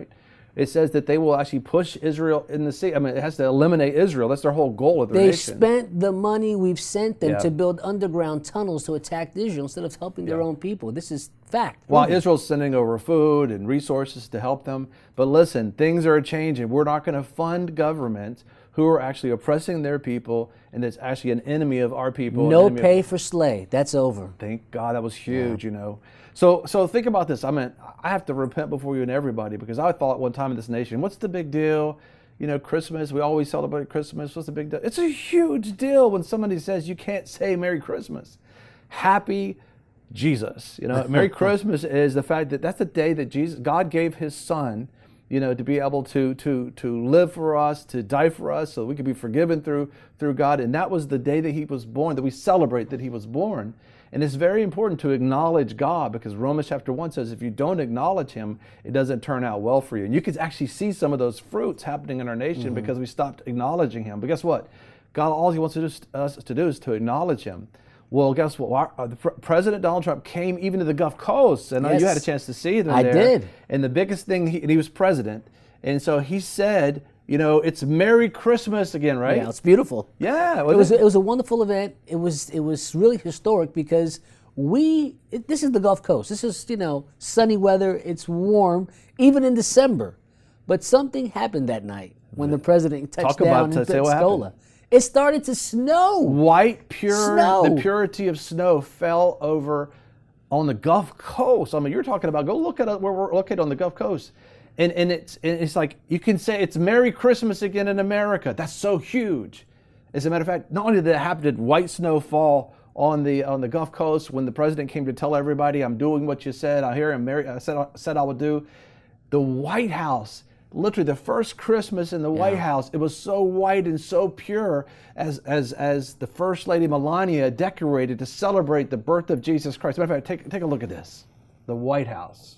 It says that they will actually push Israel in the sea. I mean, it has to eliminate Israel. That's their whole goal of their they nation. spent the money we've sent them Yeah. to build underground tunnels to attack Israel instead of helping their own people. This is fact. While proven. Israel's sending over food and resources to help them. But listen, things are changing. We're not going to fund governments who are actually oppressing their people, and that's actually an enemy of our people. No an enemy pay of, for slay. That's over. Thank God, that was huge, you know. So so think about this. I mean, I have to repent before you and everybody, because I thought one time in this nation, what's the big deal? You know, Christmas, we always celebrate Christmas. What's the big deal? It's a huge deal when somebody says you can't say Merry Christmas. Happy Jesus. You know, Merry Christmas is the fact that that's the day that Jesus, God gave his son, you know, to be able to to to live for us, to die for us, so we could be forgiven through through God. And that was the day that he was born, that we celebrate that he was born. And it's very important to acknowledge God, because Romans chapter one says if you don't acknowledge him, it doesn't turn out well for you. And you can actually see some of those fruits happening in our nation mm-hmm. because we stopped acknowledging him. But guess what? God, all he wants to do, us to do is to acknowledge him. Well, guess what? Our, uh, the Pre- President Donald Trump came even to the Gulf Coast. And yes. you had a chance to see them I there. did. And the biggest thing, he, and he was president. And so he said, you know, it's Merry Christmas again, right? Yeah, it's beautiful. Yeah, it was. It? it was a wonderful event. It was. It was really historic because we. It, this is the Gulf Coast. This is, you know, sunny weather. It's warm, even in December. But something happened that night when the president touched Talk down about in to Pensacola. It started to snow. White, pure, snow. The purity of snow fell over on the Gulf Coast. I mean, you're talking about, go look at where we're located on the Gulf Coast. And, and it's and it's like, you can say it's Merry Christmas again in America. That's so huge. As a matter of fact, not only did that happen, did white snow fall on the on the Gulf Coast when the president came to tell everybody, I'm doing what you said. I hear him, Mary, I said, I said I would do. The White House, literally the first Christmas in the yeah. White House, it was so white and so pure as as as the First Lady Melania decorated to celebrate the birth of Jesus Christ. As a matter of fact, take, take a look at this. The White House.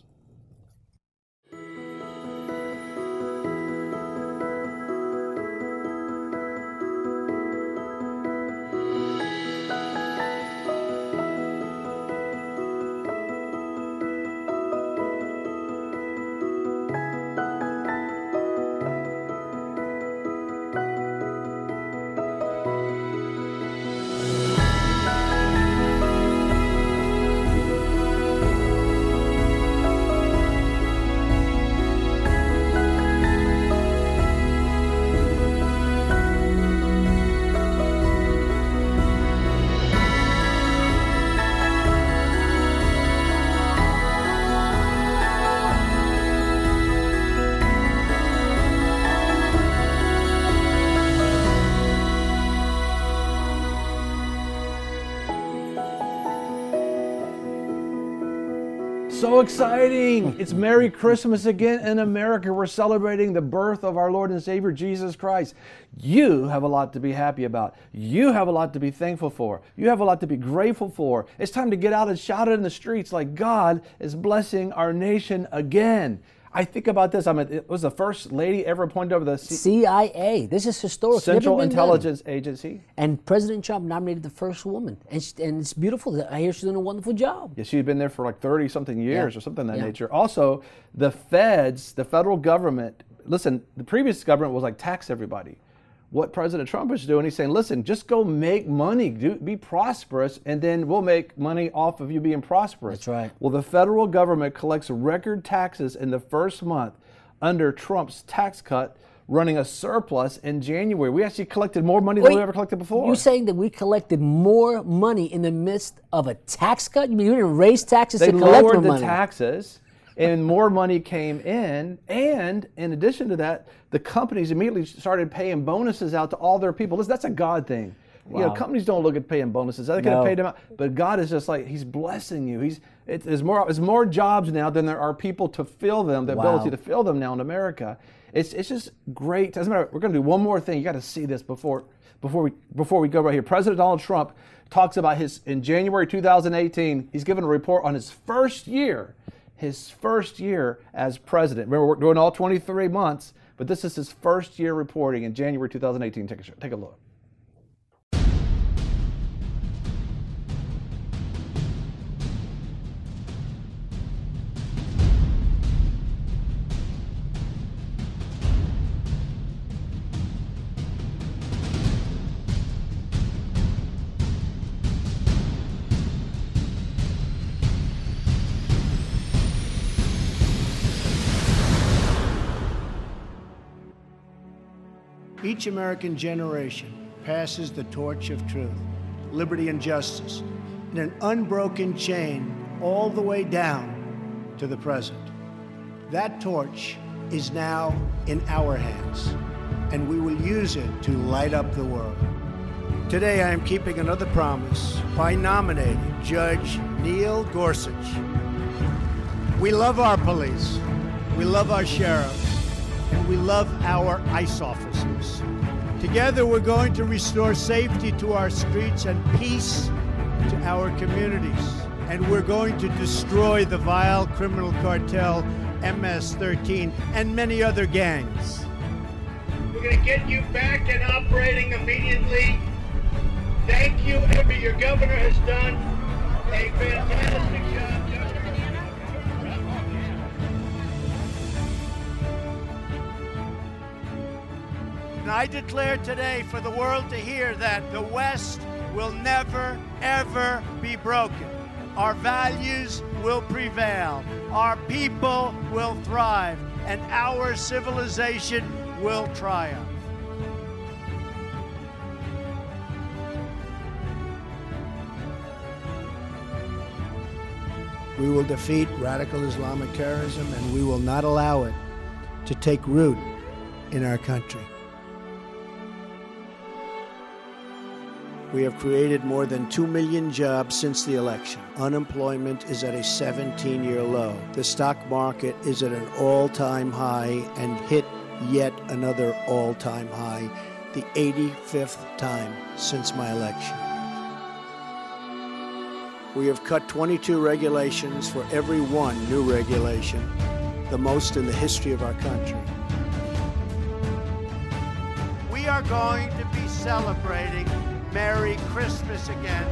So exciting! It's Merry Christmas again in America. We're celebrating the birth of our Lord and Savior, Jesus Christ. You have a lot to be happy about. You have a lot to be thankful for. You have a lot to be grateful for. It's time to get out and shout it in the streets like God is blessing our nation again. I think about this. I mean, it was the first lady ever appointed over the C- C I A. This is historic. Central Intelligence done. Agency. And President Trump nominated the first woman. And, she, and it's beautiful. I hear she's doing a wonderful job. Yeah, she'd been there for like thirty-something years yeah. or something of that yeah. nature. Also, the feds, the federal government, listen, the previous government was like tax everybody. What President Trump is doing, he's saying, listen, just go make money, do, be prosperous, and then we'll make money off of you being prosperous. That's right. Well, the federal government collects record taxes in the first month under Trump's tax cut, running a surplus in January. We actually collected more money Wait, than we ever collected before. You're saying that we collected more money in the midst of a tax cut? You mean you didn't raise taxes they to collect more lowered the money? taxes, and more money came in. And in addition to that, the companies immediately started paying bonuses out to all their people. Listen, that's a God thing. Wow. You know, companies don't look at paying bonuses. They could have No. paid them out, but God is just like, He's blessing you. He's it, there's more there's more jobs now than there are people to fill them. The Wow. ability to fill them now in America. It's it's just great. As a matter, we're going to do one more thing. You got to see this before before we before we go right here. President Donald Trump talks about his in January two thousand eighteen. He's given a report on his first year, his first year as president. Remember, we're doing all twenty-three months, but this is his first year reporting in January two thousand eighteen. Take a take a look. Each American generation passes the torch of truth, liberty, and justice in an unbroken chain all the way down to the present. That torch is now in our hands, and we will use it to light up the world. Today, I am keeping another promise by nominating Judge Neil Gorsuch. We love our police, we love our sheriffs, and we love our ICE officers. Together, we're going to restore safety to our streets and peace to our communities. And we're going to destroy the vile criminal cartel M S thirteen and many other gangs. We're going to get you back and operating immediately. Thank you, whatever your governor has done. A fantastic job. And I declare today for the world to hear that the West will never, ever be broken. Our values will prevail. Our people will thrive. And our civilization will triumph. We will defeat radical Islamic terrorism, and we will not allow it to take root in our country. We have created more than two million jobs since the election. Unemployment is at a seventeen-year low. The stock market is at an all-time high and hit yet another all-time high, the eighty-fifth time since my election. We have cut twenty-two regulations for every one new regulation, the most in the history of our country. We are going to be celebrating Merry Christmas again.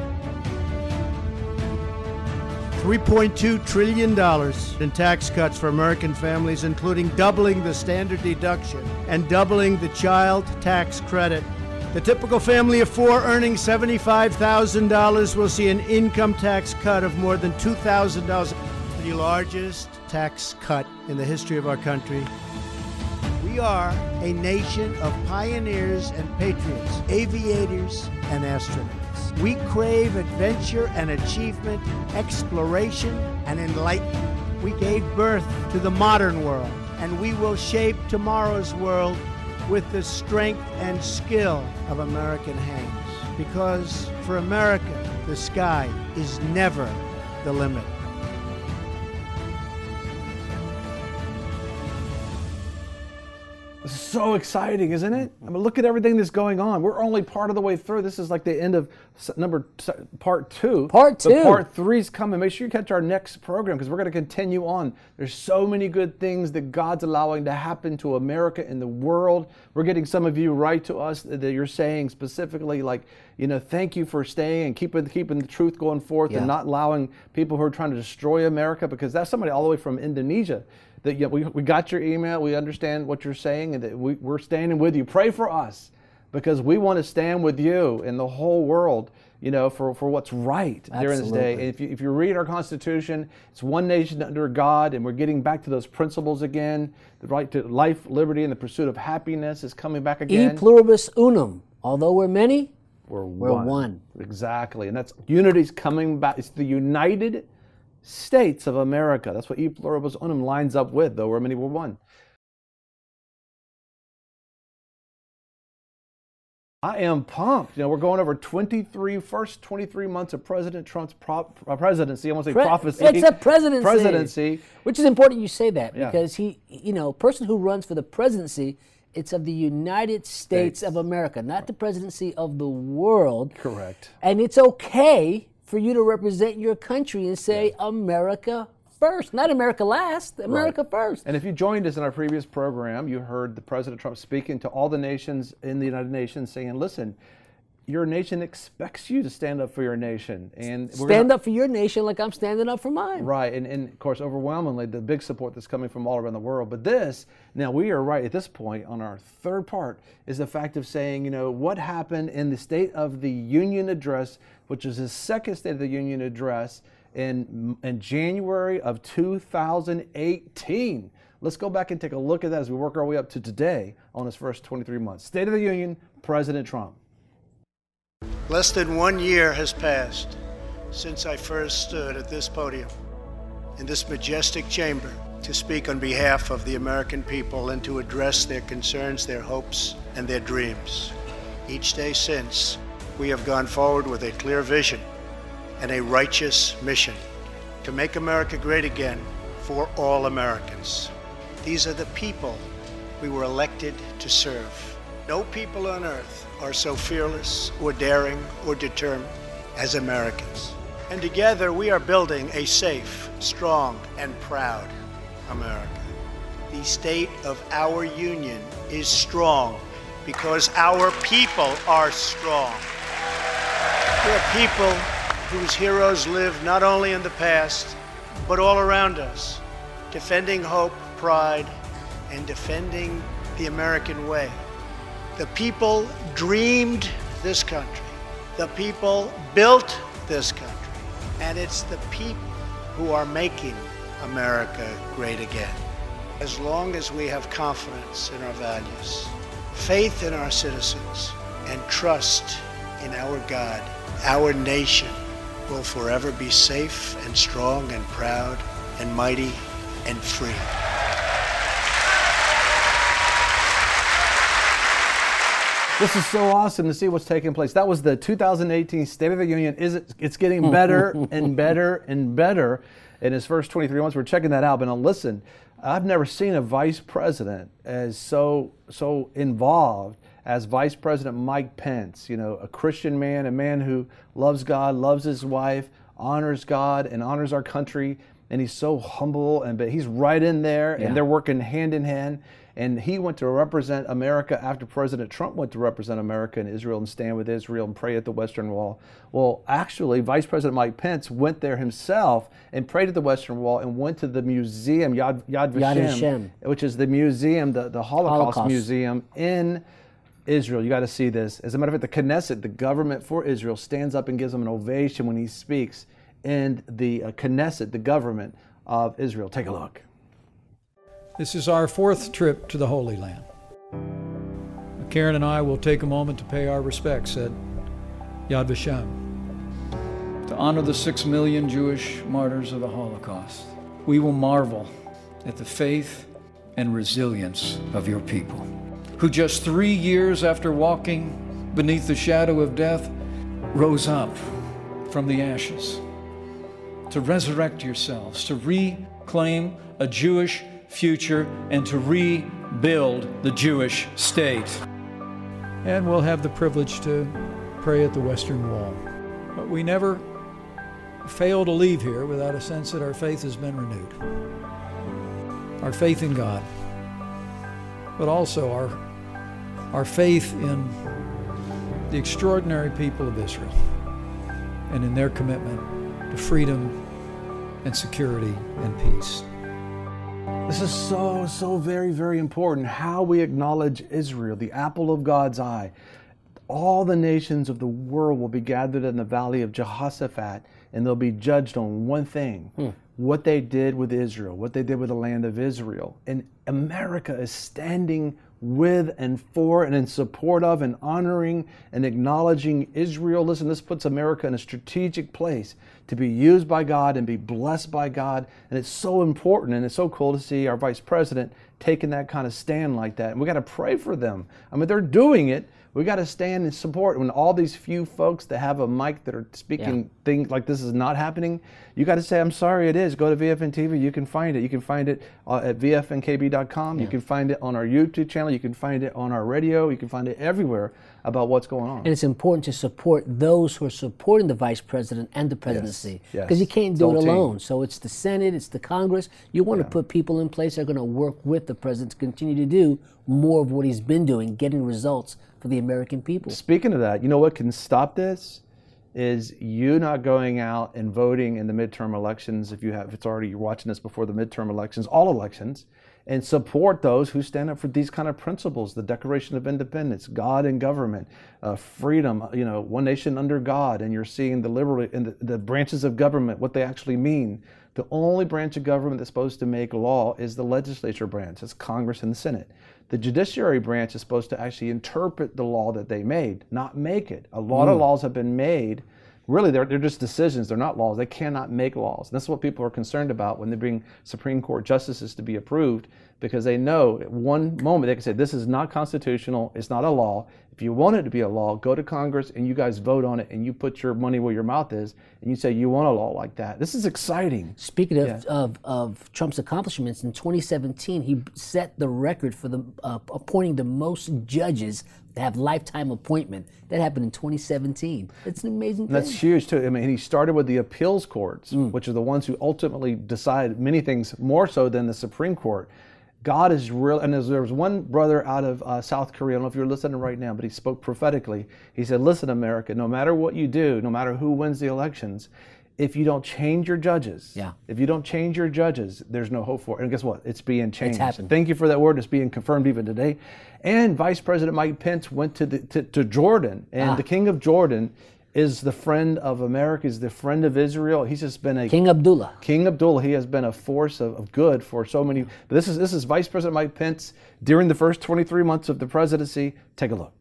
three point two trillion dollars in tax cuts for American families, including doubling the standard deduction and doubling the child tax credit. The typical family of four earning seventy-five thousand dollars will see an income tax cut of more than two thousand dollars, the largest tax cut in the history of our country. We are a nation of pioneers and patriots, aviators and astronauts. We crave adventure and achievement, exploration and enlightenment. We gave birth to the modern world, and we will shape tomorrow's world with the strength and skill of American hands. Because for America, the sky is never the limit. So exciting, isn't it? I mean, look at everything that's going on. We're only part of the way through. This is like the end of number part two. Part two. The part three's coming. Make sure you catch our next program because we're going to continue on. There's so many good things that God's allowing to happen to America and the world. We're getting some of you right to us that you're saying specifically, like, you know, thank you for staying and keeping keeping the truth going forth, yeah, and not allowing people who are trying to destroy America, because that's somebody all the way from Indonesia. That, yeah, we, we got your email, we understand what you're saying, and that we, we're standing with you. Pray for us, because we want to stand with you and the whole world, you know, for, for what's right. Absolutely. During this day. And if you, if you read our Constitution, it's one nation under God, and we're getting back to those principles again. The right to life, liberty, and the pursuit of happiness is coming back again. E pluribus unum. Although we're many, we're, we're one. one. Exactly, and that's unity's coming back. It's the United States of America. That's what E pluribus unum lines up with, though we're many, we're one. I am pumped. You know, we're going over twenty-three, first twenty-three months of President Trump's prop, uh, presidency. I want to say Pre- prophecy. It's a presidency. Presidency. Which is important you say that, yeah, because he, you know, a person who runs for the presidency, it's of the United States, States of America, not the presidency of the world. Correct. And it's okay for you to represent your country and say, yeah, America first, not America last, America right. first. And if you joined us in our previous program, you heard the President Trump speaking to all the nations in the United Nations saying, listen, your nation expects you to stand up for your nation. And stand gonna, up for your nation like I'm standing up for mine. Right, and, and of course, overwhelmingly, the big support that's coming from all around the world. But this, now we are right at this point on our third part, is the fact of saying, you know, what happened in the State of the Union address, which is his second State of the Union address, in, in January of two thousand eighteen. Let's go back and take a look at that as we work our way up to today on his first twenty-three months. State of the Union, President Trump. Less than one year has passed since I first stood at this podium, in this majestic chamber, to speak on behalf of the American people and to address their concerns, their hopes, and their dreams. Each day since, we have gone forward with a clear vision and a righteous mission to make America great again for all Americans. These are the people we were elected to serve. No people on earth are so fearless or daring or determined as Americans. And together we are building a safe, strong, and proud America. The state of our union is strong because our people are strong. We are people whose heroes live not only in the past, but all around us, defending hope, pride, and defending the American way. The people dreamed this country. The people built this country. And it's the people who are making America great again. As long as we have confidence in our values, faith in our citizens, and trust in our God, our nation will forever be safe and strong and proud and mighty and free. This is so awesome to see what's taking place. That was the two thousand eighteen State of the Union. Is it, it's getting better and better and better in his first twenty-three months. We're checking that out. But now listen, I've never seen a vice president as so so involved as Vice President Mike Pence. You know, a Christian man, a man who loves God, loves his wife, honors God, and honors our country. And he's so humble, and but he's right in there, Yeah. and they're working hand in hand. And he went to represent America after President Trump went to represent America in Israel and stand with Israel and pray at the Western Wall. Well, actually, Vice President Mike Pence went there himself and prayed at the Western Wall and went to the museum, Yad, Yad, Vashem, Yad Vashem. which is the museum, the, the Holocaust, Holocaust. Museum in Israel. You got to see this. As a matter of fact, the Knesset, the government for Israel, stands up and gives him an ovation when he speaks in the uh, Knesset, the government of Israel. Take a look. This is our fourth trip to the Holy Land. Karen and I will take a moment to pay our respects at Yad Vashem to honor the six million Jewish martyrs of the Holocaust. We will marvel at the faith and resilience of your people, who just three years after walking beneath the shadow of death rose up from the ashes to resurrect yourselves, to reclaim a Jewish future, and to rebuild the Jewish state. And we'll have the privilege to pray at the Western Wall. But we never fail to leave here without a sense that our faith has been renewed. Our faith in God, but also our, our faith in the extraordinary people of Israel and in their commitment to freedom and security and peace. This is so, so very, very important. How we acknowledge Israel, the apple of God's eye. All the nations of the world will be gathered in the valley of Jehoshaphat, and they'll be judged on one thing, hmm. what they did with Israel, what they did with the land of Israel. And America is standing with and for and in support of and honoring and acknowledging Israel. Listen, this puts America in a strategic place to be used by God and be blessed by God. And it's so important, and it's so cool to see our vice president taking that kind of stand like that. And we got to pray for them. I mean, they're doing it. We got to stand and support. When all these few folks that have a mic that are speaking yeah. things like this is not happening, you got to say, I'm sorry, it is. Go to V F N T V. You can find it. You can find it uh, at V F N K B dot com. Yeah. You can find it on our YouTube channel. You can find it on our radio. You can find it everywhere about what's going on. And it's important to support those who are supporting the vice president and the presidency. Because yes. yes. you can't do it alone. Team. So it's the Senate, it's the Congress. You want yeah. to put people in place that are going to work with the president to continue to do more of what he's been doing, getting results for the American people. Speaking of that, you know what can stop this? is you not going out and voting in the midterm elections if you have, if it's already, you're watching this before the midterm elections, all elections, and support those who stand up for these kind of principles, the Declaration of Independence, God and government, uh, freedom, you know, one nation under God, and you're seeing the liberal and the, the branches of government, what they actually mean. The only branch of government that's supposed to make law is the legislature branch. It's Congress and the Senate. The judiciary branch is supposed to actually interpret the law that they made, not make it. A lot mm. of laws have been made. Really, they're, they're just decisions. They're not laws. They cannot make laws. And this is what people are concerned about when they bring Supreme Court justices to be approved, because they know at one moment they can say, this is not constitutional. It's not a law. If you want it to be a law, go to Congress and you guys vote on it and you put your money where your mouth is and you say you want a law like that. This is exciting. Speaking of, yeah. of, of Trump's accomplishments, in twenty seventeen, he set the record for the uh, appointing the most judges to have lifetime appointment. That happened in twenty seventeen. It's an amazing thing. That's huge too. I mean, he started with the appeals courts, mm. which are the ones who ultimately decide many things more so than the Supreme Court. God is real, and there was one brother out of uh, South Korea, I don't know if you're listening right now, but he spoke prophetically. He said, listen, America, no matter what you do, no matter who wins the elections, if you don't change your judges, yeah. if you don't change your judges, there's no hope for it. And guess what? It's being changed. It's happened. Thank you for that word. It's being confirmed even today. And Vice President Mike Pence went to, the, to, to Jordan, and ah. the King of Jordan is the friend of America, is the friend of Israel. He's just been a King Abdullah. King Abdullah. He has been a force of, of good for so many. But this is this is Vice President Mike Pence during the first twenty-three months of the presidency. Take a look.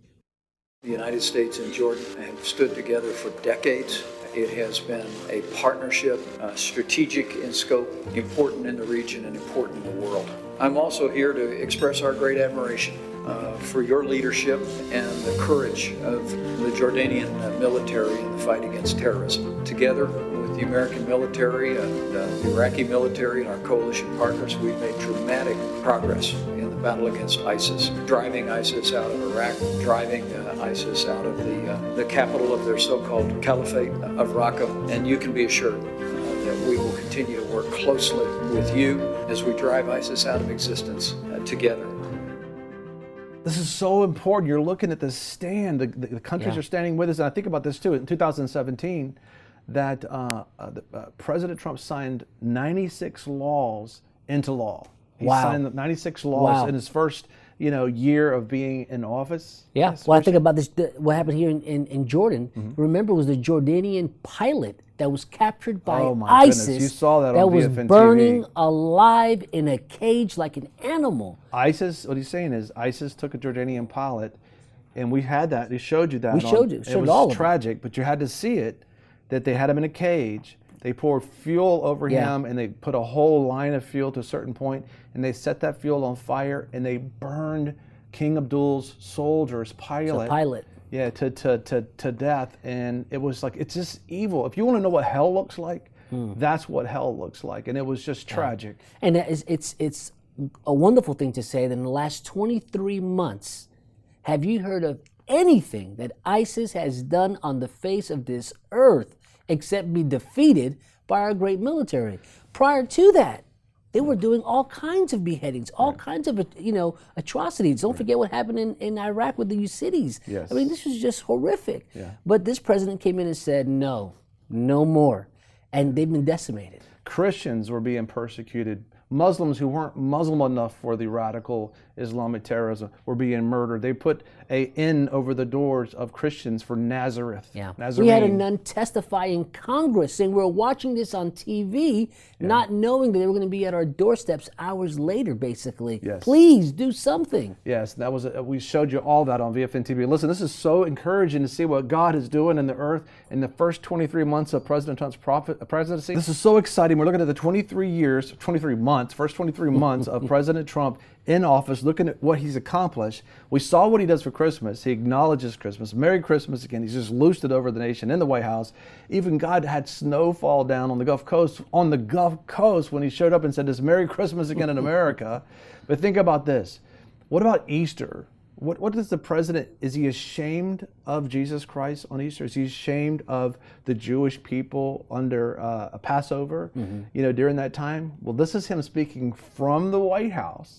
The United States and Jordan have stood together for decades. It has been a partnership, uh, strategic in scope, important in the region, and important in the world. I'm also here to express our great admiration uh, for your leadership and the courage of the Jordanian uh, military in the fight against terrorism. Together with the American military and uh, the Iraqi military and our coalition partners, we've made dramatic progress in the battle against ISIS, driving ISIS out of Iraq, driving uh, ISIS out of the, uh, the capital of their so-called caliphate of Raqqa. And you can be assured that we will continue to work closely with you as we drive ISIS out of existence uh, together. This is so important. You're looking at the stand. The, the, the countries Yeah. are standing with us. And I think about this too. In two thousand seventeen, that uh, uh, the, uh, President Trump signed ninety-six laws into law. He Wow. signed ninety-six laws Wow. in his first, you know, year of being in office. Yeah. His Well, I first- think about this. The, what happened here in, in, in Jordan. Mm-hmm. Remember, it was the Jordanian pilot that was captured by Oh, my ISIS. goodness. You saw that on that was V F N T V. burning alive in a cage like an animal. ISIS, what he's saying is ISIS took a Jordanian pilot, and we had that. He showed you that. We on- showed you- It showed was all of it. tragic, but you had to see it, that they had him in a cage. They poured fuel over Yeah. him, and they put a whole line of fuel to a certain point, and they set that fuel on fire, and they burned King Abdul's soldiers, pilot. pilot. Yeah, to, to, to, to death. And it was like, it's just evil. If you want to know what hell looks like, that's what hell looks like. And it was just tragic. And it's, it's it's a wonderful thing to say that in the last twenty-three months, have you heard of anything that ISIS has done on the face of this earth except be defeated by our great military? Prior to that, they were doing all kinds of beheadings, all right. kinds of, you know, atrocities. Don't right. forget what happened in, in Iraq with the Yazidis. Yes. I mean, this was just horrific. Yeah. But this president came in and said, no, no more. And they've been decimated. Christians were being persecuted. Muslims who weren't Muslim enough for the radical Islamic terrorism were being murdered. They put a N over the doors of Christians for Nazareth. Yeah. Nazarene. We had a nun testify in Congress saying we were watching this on T V, yeah. not knowing that they were going to be at our doorsteps hours later, basically. Yes. Please do something. Yes, that was a, we showed you all that on V F N T V. Listen, this is so encouraging to see what God is doing in the earth in the first twenty-three months of President Trump's prophet, presidency. This is so exciting. We're looking at the twenty-three years, twenty-three months, first twenty-three months of President Trump in office, looking at what he's accomplished. We saw what he does for Christmas. He acknowledges Christmas. Merry Christmas again. He's just loosed it over the nation in the White House. Even God had snow fall down on the Gulf Coast, on the Gulf Coast when he showed up and said, it's Merry Christmas again in America. But think about this. What about Easter? What, what is the president, is he ashamed of Jesus Christ on Easter? Is he ashamed of the Jewish people under uh, a Passover, mm-hmm. you know, during that time? Well, this is him speaking from the White House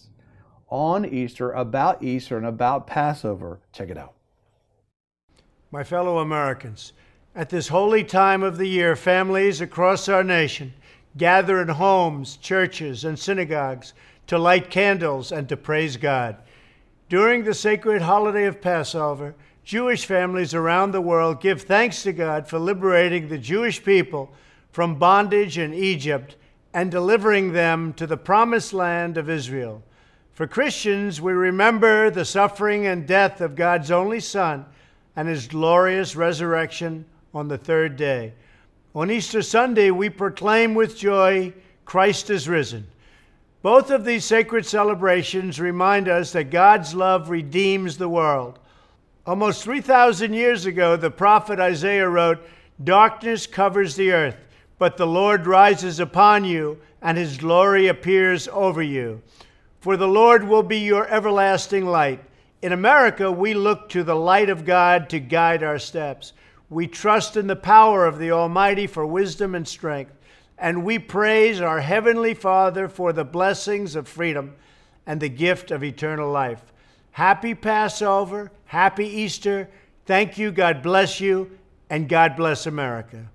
on Easter, about Easter and about Passover. Check it out. My fellow Americans, At this holy time of the year, families across our nation gather in homes, churches, and synagogues to light candles and to praise God. During the sacred holiday of Passover, Jewish families around the world give thanks to God for liberating the Jewish people from bondage in Egypt and delivering them to the promised land of Israel. For Christians, we remember the suffering and death of God's only Son and his glorious resurrection on the third day. On Easter Sunday, we proclaim with joy, Christ is risen. Both of these sacred celebrations remind us that God's love redeems the world. Almost three thousand years ago, the prophet Isaiah wrote, "Darkness covers the earth, but the Lord rises upon you, and his glory appears over you. For the Lord will be your everlasting light." In America, we look to the light of God to guide our steps. We trust in the power of the Almighty for wisdom and strength, and we praise our Heavenly Father for the blessings of freedom and the gift of eternal life. Happy Passover, happy Easter. Thank you, God bless you, and God bless America.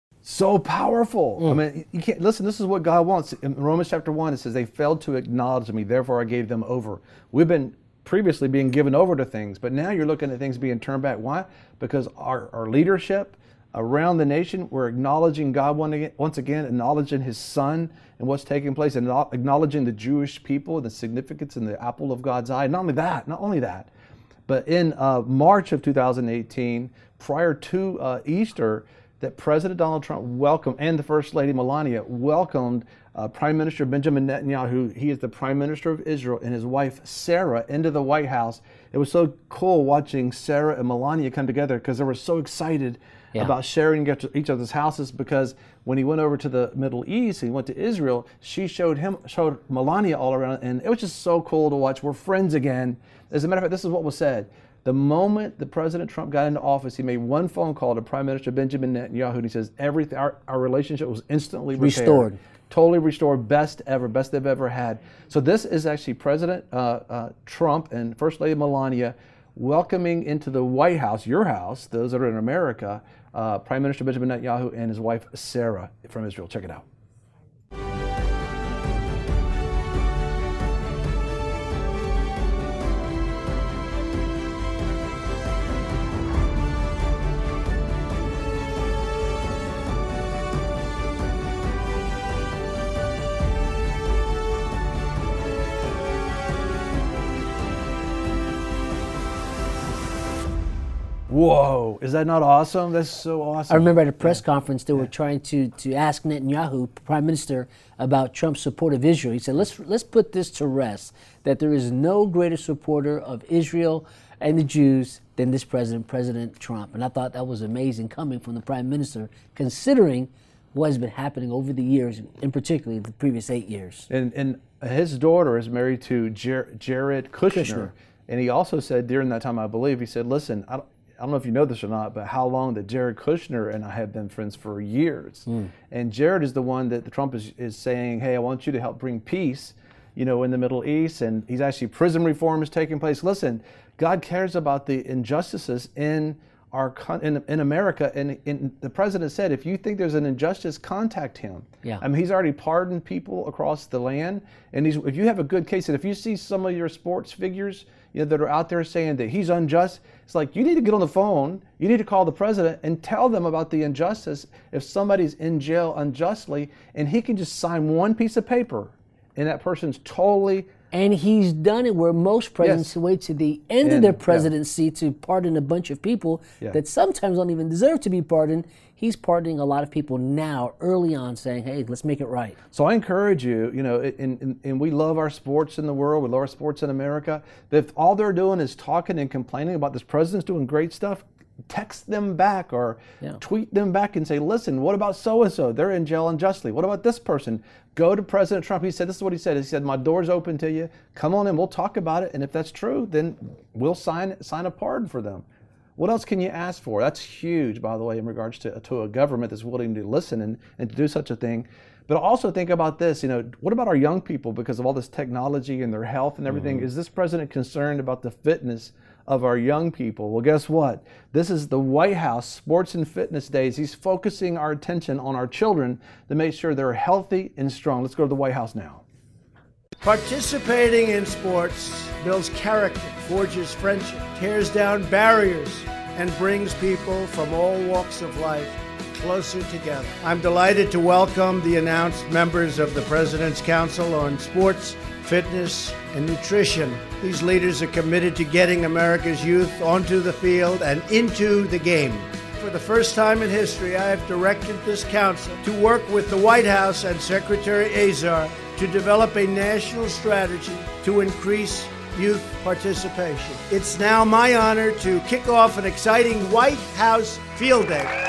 So powerful. Mm. I mean, you can't listen. This is what God wants. In Romans chapter one, it says, "They failed to acknowledge me, therefore I gave them over." We've been previously being given over to things, but now you're looking at things being turned back. Why? Because our, our leadership around the nation, we're acknowledging God once again, acknowledging his Son and what's taking place, and acknowledging the Jewish people, the significance and the apple of God's eye. Not only that, not only that, but in uh, March of two thousand eighteen, prior to uh, Easter, that President Donald Trump welcomed, and the First Lady Melania welcomed uh, Prime Minister Benjamin Netanyahu. He is the Prime Minister of Israel, and his wife Sarah into the White House. It was so cool watching Sarah and Melania come together because they were so excited yeah. about sharing each other's houses, because when he went over to the Middle East, he went to Israel, she showed him, showed Melania all around, and it was just so cool to watch. We're friends again. As a matter of fact, this is what was said. The moment that President Trump got into office, he made one phone call to Prime Minister Benjamin Netanyahu, and he says everything, our, our relationship was instantly repaired, restored, totally restored, best ever, best they've ever had. So this is actually President uh, uh, Trump and First Lady Melania welcoming into the White House, your house, those that are in America, uh, Prime Minister Benjamin Netanyahu and his wife Sarah from Israel. Check it out. Whoa, is that not awesome? That's so awesome. I remember at a press yeah. conference, they were yeah. trying to, to ask Netanyahu, Prime Minister, about Trump's support of Israel. He said, let's, let's put this to rest, that there is no greater supporter of Israel and the Jews than this president, President Trump. And I thought that was amazing coming from the Prime Minister, considering what has been happening over the years, in particularly the previous eight years. And, and his daughter is married to Jer Jared Kushner. Kushner. And he also said during that time, I believe, he said, listen, I don't, I don't know if you know this or not, but how long that Jared Kushner and I have been friends for years. Mm. And Jared is the one that the Trump is, is saying, hey, I want you to help bring peace, you know, in the Middle East. And he's actually, prison reform is taking place. Listen, God cares about the injustices in our in, in America. And in, the president said, if you think there's an injustice, contact him. Yeah. I mean, he's already pardoned people across the land. And he's, if you have a good case, and if you see some of your sports figures, you know, that are out there saying that he's unjust, it's like, you need to get on the phone, you need to call the president and tell them about the injustice if somebody's in jail unjustly, and he can just sign one piece of paper and that person's totally... And he's done it where most presidents yes. wait to the end and, of their presidency yeah. to pardon a bunch of people yeah. that sometimes don't even deserve to be pardoned. He's pardoning a lot of people now, early on, saying, hey, let's make it right. So I encourage you, you know, and, and, and we love our sports in the world, we love our sports in America. If all they're doing is talking and complaining about this president's doing great stuff, text them back or yeah. tweet them back and say, listen, what about so-and-so? They're in jail unjustly. What about this person? Go to President Trump. He said, this is what he said. He said, my door's open to you. Come on in, we'll talk about it. And if that's true, then we'll sign sign a pardon for them. What else can you ask for? That's huge, by the way, in regards to, to a government that's willing to listen and, and to do such a thing. But also think about this, you know, what about our young people because of all this technology and their health and everything? Mm-hmm. Is this president concerned about the fitness of our young people. Well, guess what? This is the White House Sports and Fitness Days. He's focusing our attention on our children to make sure they're healthy and strong. Let's go to the White House now. Participating in sports builds character, forges friendship, tears down barriers, and brings people from all walks of life closer together. I'm delighted to welcome the announced members of the President's Council on Sports, Fitness, and Nutrition. These leaders are committed to getting America's youth onto the field and into the game. For the first time in history, I have directed this council to work with the White House and Secretary Azar to develop a national strategy to increase youth participation. It's now my honor to kick off an exciting White House Field Day.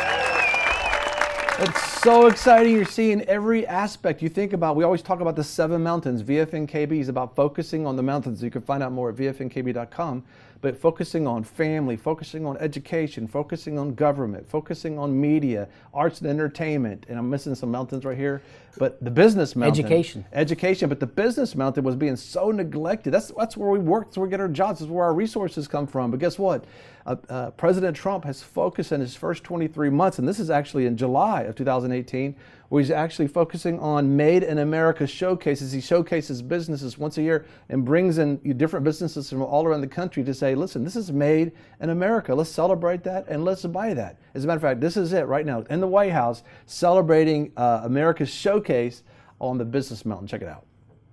It's so exciting. You're seeing every aspect you think about. We always talk about the seven mountains. V F N K B is about focusing on the mountains. You can find out more at V F N K B dot com. But focusing on family, focusing on education, focusing on government, focusing on media, arts and entertainment. And I'm missing some mountains right here. But the business mountain. Education. Education. But the business mountain was being so neglected. That's, that's where we work. That's where we get our jobs. That's where our resources come from. But guess what? Uh, uh, President Trump has focused in his first twenty-three months, and this is actually in July of two thousand eighteen, where he's actually focusing on Made in America showcases. He showcases businesses once a year and brings in different businesses from all around the country to say, listen, this is made in America. Let's celebrate that and let's buy that. As a matter of fact, this is it right now in the White House, celebrating uh, America's showcase on the business mountain. Check it out.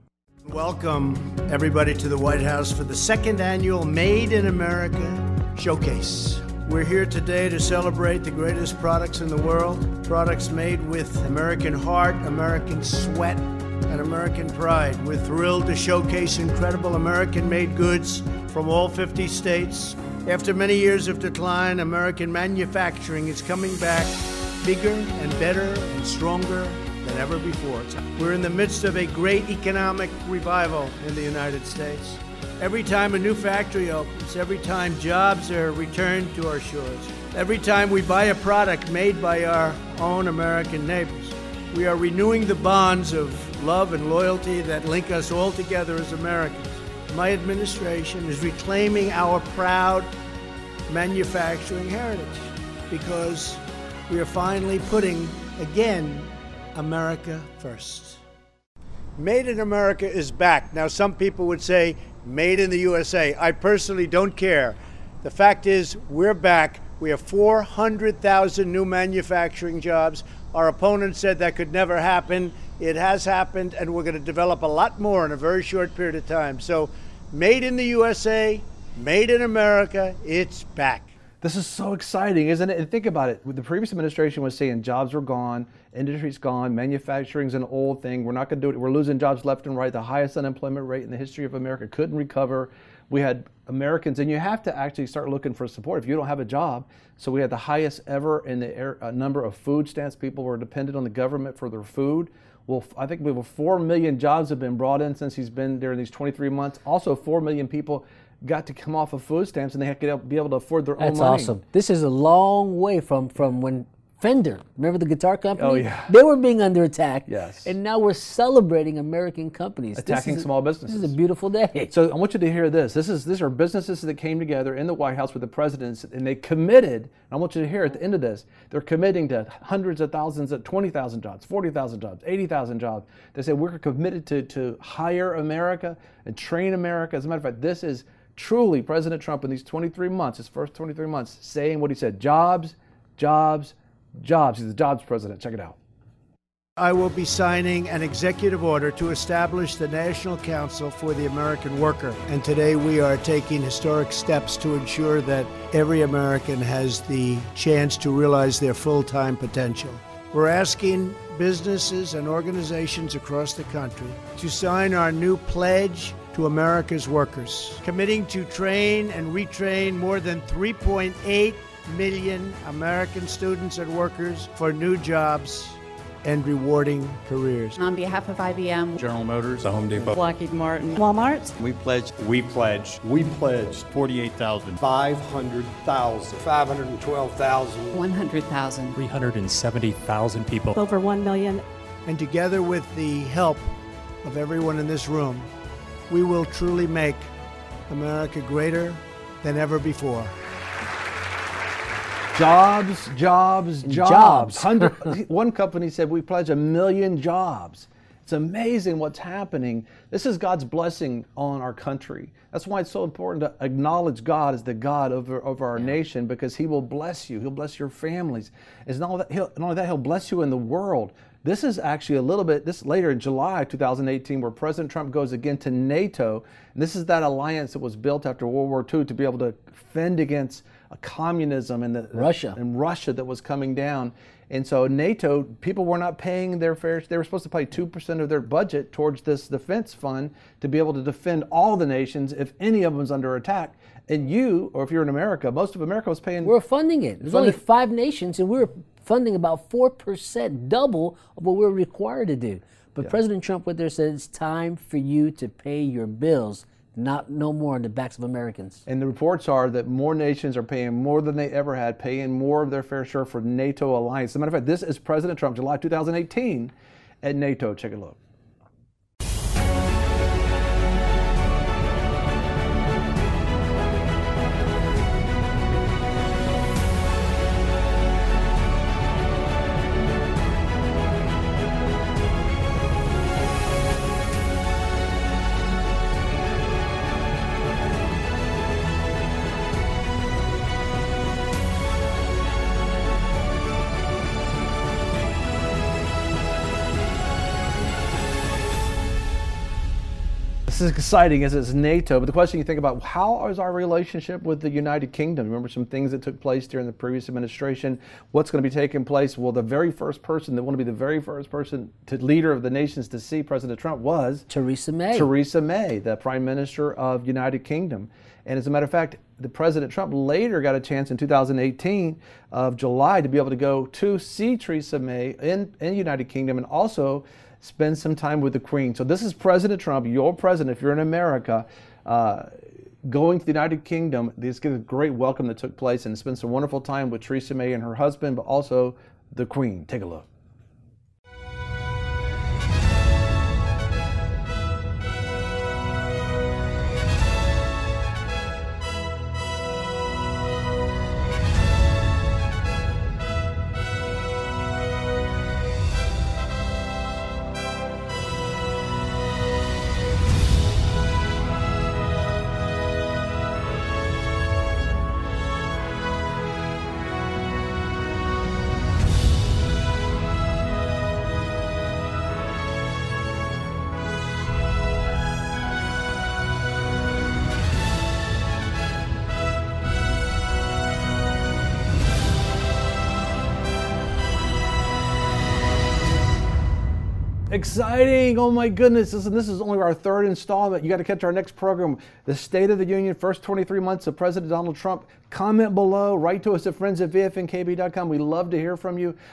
Welcome everybody to the White House for the second annual Made in America Showcase. We're here today to celebrate the greatest products in the world, products made with American heart, American sweat, and American pride. We're thrilled to showcase incredible American-made goods from all fifty states. After many years of decline, American manufacturing is coming back bigger and better and stronger than ever before. We're in the midst of a great economic revival in the United States. Every time a new factory opens, every time jobs are returned to our shores, every time we buy a product made by our own American neighbors, we are renewing the bonds of love and loyalty that link us all together as Americans. My administration is reclaiming our proud manufacturing heritage because we are finally putting, again, America first. Made in America is back. Now, some people would say, made in the U S A. I personally don't care. The fact is, we're back. We have four hundred thousand new manufacturing jobs. Our opponents said that could never happen. It has happened, and we're going to develop a lot more in a very short period of time. So, made in the U S A, made in America, it's back. This is so exciting, isn't it? And think about it. The previous administration was saying jobs are gone, industry's gone, manufacturing's an old thing. We're not going to do it. We're losing jobs left and right. The highest unemployment rate in the history of America, couldn't recover. We had Americans, and you have to actually start looking for support if you don't have a job. So we had the highest ever in the air, uh, number of food stamps. People were dependent on the government for their food. Well, I think we have four million jobs have been brought in since he's been there in these twenty-three months. Also, four million people got to come off of food stamps, and they had to be able to afford their That's own money. That's awesome. This is a long way from, from when Fender, remember the guitar company? Oh, yeah. They were being under attack. Yes. And now we're celebrating American companies. Attacking this small businesses. This is a beautiful day. So I want you to hear this. This is These are businesses that came together in the White House with the presidents, and they committed, and I want you to hear at the end of this, they're committing to hundreds of thousands, of twenty thousand jobs, forty thousand jobs, eighty thousand jobs. They said we're committed to, to hire America and train America. As a matter of fact, this is truly President Trump in these twenty-three months, his first twenty-three months, saying what he said, jobs, jobs, jobs. He's the jobs president. Check it out. I will be signing an executive order to establish the National Council for the American Worker. And today we are taking historic steps to ensure that every American has the chance to realize their full-time potential. We're asking businesses and organizations across the country to sign our new pledge to America's workers, committing to train and retrain more than three point eight million American students and workers for new jobs and rewarding careers. On behalf of I B M, General Motors, The Home Depot, Lockheed Martin, Walmart, we pledge, we pledge, we pledge forty-eight thousand, five hundred thousand, five hundred twelve thousand, one hundred thousand, three hundred seventy thousand people, over one million. And together with the help of everyone in this room, we will truly make America greater than ever before. Jobs, jobs, jobs. Jobs. Hundred, one company said we pledge a million jobs. It's amazing what's happening. This is God's blessing on our country. That's why it's so important to acknowledge God as the God over, over our yeah. nation, because He will bless you. He'll bless your families. It's not only that, he'll, not only that, He'll bless you in the world. This is actually a little bit, this later in July two thousand eighteen, where President Trump goes again to NATO. And this is that alliance that was built after World War Two to be able to fend against a communism and the, Russia. and Russia that was coming down. And so NATO, people were not paying their fair, they were supposed to pay two percent of their budget towards this defense fund to be able to defend all the nations if any of them was under attack. And you, or if you're in America, most of America was paying. We're funding it. There's only five nations, and we're funding about four percent, double of what we're required to do. But yeah. President Trump went there and said it's time for you to pay your bills, not no more on the backs of Americans. And the reports are that more nations are paying more than they ever had, paying more of their fair share for NATO alliance. As a matter of fact, this is President Trump, July two thousand eighteen, at NATO. Check a look. This is exciting as it's NATO, but the question you think about, how is our relationship with the United Kingdom? Remember some things that took place during the previous administration. What's going to be taking place? Well, the very first person that wanted to be the very first person, to leader of the nations to see President Trump was Theresa May. Theresa May, the Prime Minister of United Kingdom. And as a matter of fact, the President Trump later got a chance in two thousand eighteen of July to be able to go to see Theresa May in, in United Kingdom, and also spend some time with the Queen. So this is President Trump, your president, if you're in America, uh, going to the United Kingdom. This is a great welcome that took place, and spend some wonderful time with Theresa May and her husband, but also the Queen. Take a look. Exciting! Oh my goodness! Listen, this is only our third installment. You got to catch our next program, the State of the Union, first twenty-three months of President Donald Trump. Comment below. Write to us at friends at V F N K B dot com. We love to hear from you.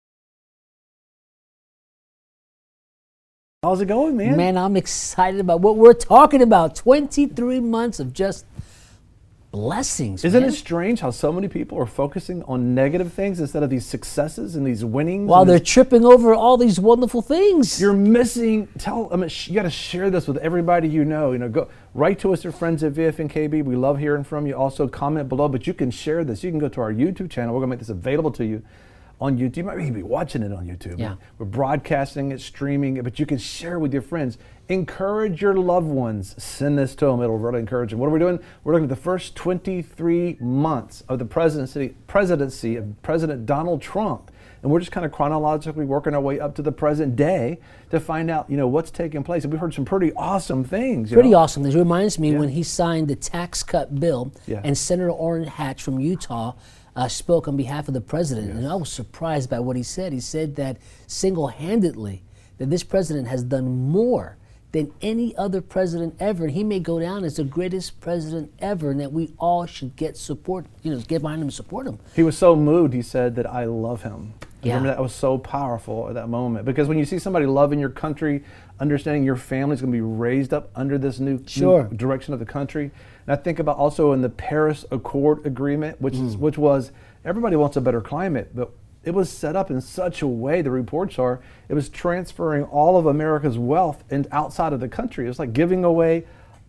How's it going, man? Man, I'm excited about what we're talking about. twenty-three months of just blessings. Isn't man. it strange how so many people are focusing on negative things instead of these successes and these winnings? While they're tripping over all these wonderful things. You're missing. Tell. I mean, you got to share this with everybody you know. You know, go write to us, your friends at V F N K B. We love hearing from you. Also, comment below. But you can share this. You can go to our YouTube channel. We're gonna make this available to you on YouTube. You might even be watching it on YouTube. Yeah. We're broadcasting it, streaming it, but you can share with your friends. Encourage your loved ones. Send this to them. It'll really encourage them. What are we doing? We're looking at the first twenty-three months of the presidency, presidency of President Donald Trump. And we're just kind of chronologically working our way up to the present day to find out, you know, what's taking place. And we've heard some pretty awesome things. You pretty know? awesome things. It reminds me yeah. when he signed the tax cut bill, yeah. and Senator Orrin Hatch from Utah Uh, spoke on behalf of the president, yes. and I was surprised by what he said. He said that single-handedly, that this president has done more than any other president ever. And he may go down as the greatest president ever, and that we all should get support, you know, get behind him and support him. He was so moved, he said that I love him. I Yeah. remember that was so powerful at that moment. Because when you see somebody loving your country, understanding your family's going to be raised up under this new, Sure. new direction of the country. And I think about also in the Paris Accord Agreement, which is, which was, everybody wants a better climate, but it was set up in such a way, the reports are, it was transferring all of America's wealth and outside of the country. It was like giving away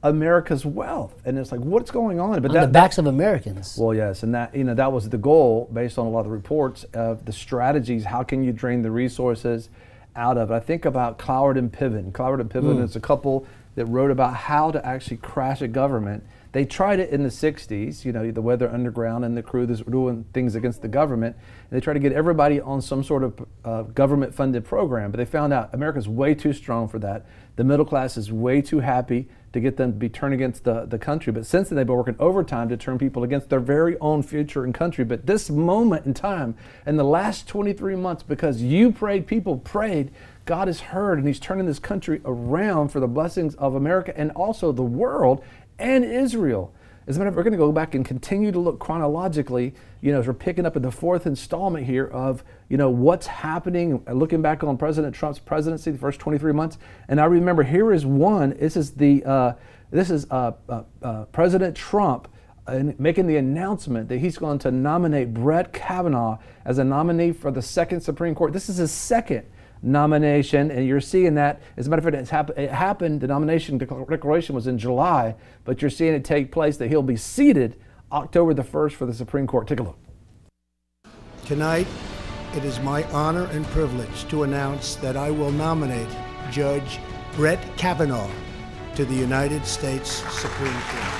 America's wealth. And it's like, what's going on? But on that, the backs of Americans. Well, yes, and that, you know, that was the goal based on a lot of the reports of the strategies. How can you drain the resources out of it? I think about Cloward and Piven. Cloward and Piven Mm. is a couple that wrote about how to actually crash a government. They tried it in the sixties, you know, the Weather Underground and the crew that's doing things against the government. And they tried to get everybody on some sort of uh, government-funded program, but they found out America's way too strong for that. The middle class is way too happy to get them to be turned against the, the country. But since then, they've been working overtime to turn people against their very own future and country. But this moment in time, in the last twenty-three months, because you prayed, people prayed, God has heard, and he's turning this country around for the blessings of America and also the world and Israel. As a matter of fact, we're going to go back and continue to look chronologically, you know, as we're picking up in the fourth installment here of, you know, what's happening, looking back on President Trump's presidency, the first twenty-three months. And I remember here is one, this is the, uh, this is uh, uh, uh, President Trump uh, making the announcement that he's going to nominate Brett Kavanaugh as a nominee for the second Supreme Court. This is his second nomination, and you're seeing that. As a matter of fact, it's hap- it happened, the nomination declaration was in July, but you're seeing it take place that he'll be seated October the first for the Supreme Court. Take a look. Tonight, it is my honor and privilege to announce that I will nominate Judge Brett Kavanaugh to the United States Supreme Court.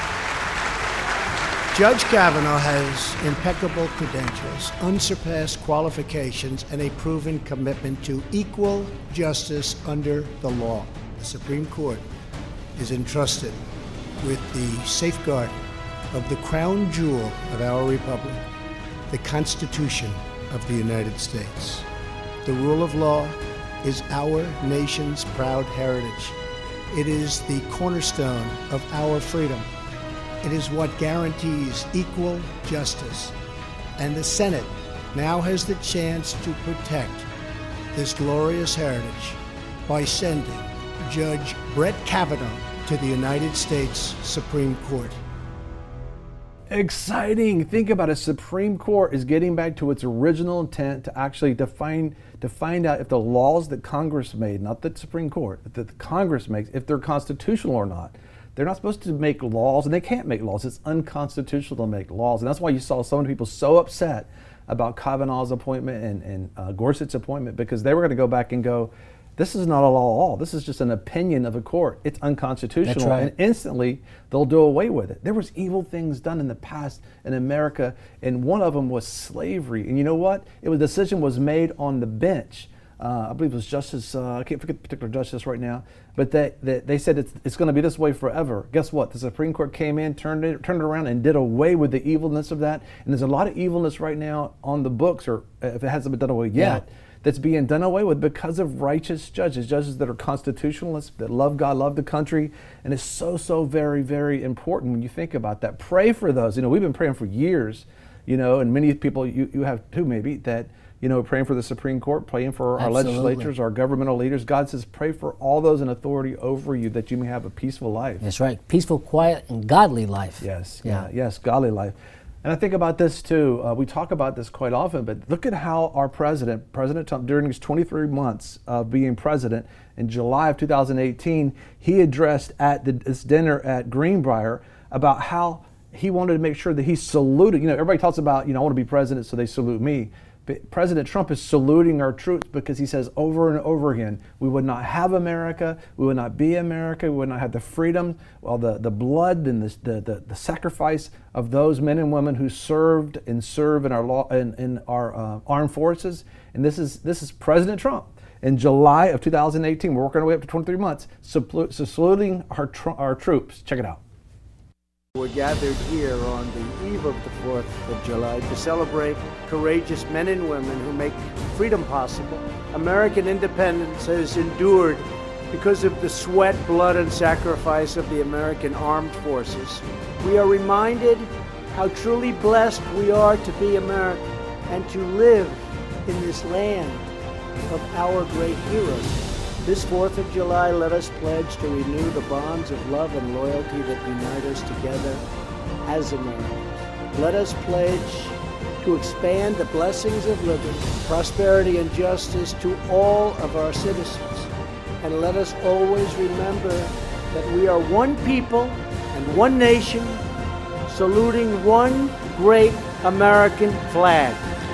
Judge Kavanaugh has impeccable credentials, unsurpassed qualifications, and a proven commitment to equal justice under the law. The Supreme Court is entrusted with the safeguard of the crown jewel of our republic, the Constitution of the United States. The rule of law is our nation's proud heritage. It is the cornerstone of our freedom. It is what guarantees equal justice. And the Senate now has the chance to protect this glorious heritage by sending Judge Brett Kavanaugh to the United States Supreme Court. Exciting. Think about it. Supreme Court is getting back to its original intent to actually define, to find out if the laws that Congress made, not the Supreme Court, that the Congress makes, if they're constitutional or not. They're not supposed to make laws, and they can't make laws. It's unconstitutional to make laws. And that's why you saw so many people so upset about Kavanaugh's appointment and, and uh, Gorsuch's appointment, because they were going to go back and go, this is not a law at all. This is just an opinion of a court. It's unconstitutional. That's right. And instantly, they'll do away with it. There was evil things done in the past in America, and one of them was slavery. And you know what? It was, a decision was made on the bench. Uh, I believe it was Justice, uh, I can't forget the particular justice right now, but they, they, they said it's, it's going to be this way forever. Guess what? The Supreme Court came in, turned it, turned it around, and did away with the evilness of that. And there's a lot of evilness right now on the books, or if it hasn't been done away yet, yeah. that's being done away with because of righteous judges, judges that are constitutionalists, that love God, love the country. And it's so, so very, very important when you think about that. Pray for those. You know, we've been praying for years, you know, and many people, you, you have too maybe, that you know, praying for the Supreme Court, praying for our Absolutely. legislatures, our governmental leaders. God says, pray for all those in authority over you that you may have a peaceful life. That's right. Peaceful, quiet, and godly life. Yes. Yeah. Uh, yes, godly life. And I think about this too. Uh, we talk about this quite often, but look at how our president, President Trump, during his twenty-three months of being president, in July of two thousand eighteen, he addressed at the, this dinner at Greenbrier about how he wanted to make sure that he saluted. You know, everybody talks about, you know, I want to be president, so they salute me. But President Trump is saluting our troops because he says over and over again, we would not have America, we would not be America, we would not have the freedom, well, the, the blood and the, the, the, the sacrifice of those men and women who served and serve in our law in, in our uh, armed forces. And this is this is President Trump. In July of two thousand eighteen, we're working our way up to twenty-three months, saluting our, tr- our troops. Check it out. We're gathered here on the eve of the fourth of July to celebrate courageous men and women who make freedom possible. American independence has endured because of the sweat, blood, and sacrifice of the American armed forces. We are reminded how truly blessed we are to be American and to live in this land of our great heroes. This fourth of July, let us pledge to renew the bonds of love and loyalty that unite us together as Americans. Let us pledge to expand the blessings of liberty, prosperity, and justice to all of our citizens. And let us always remember that we are one people and one nation, saluting one great American flag.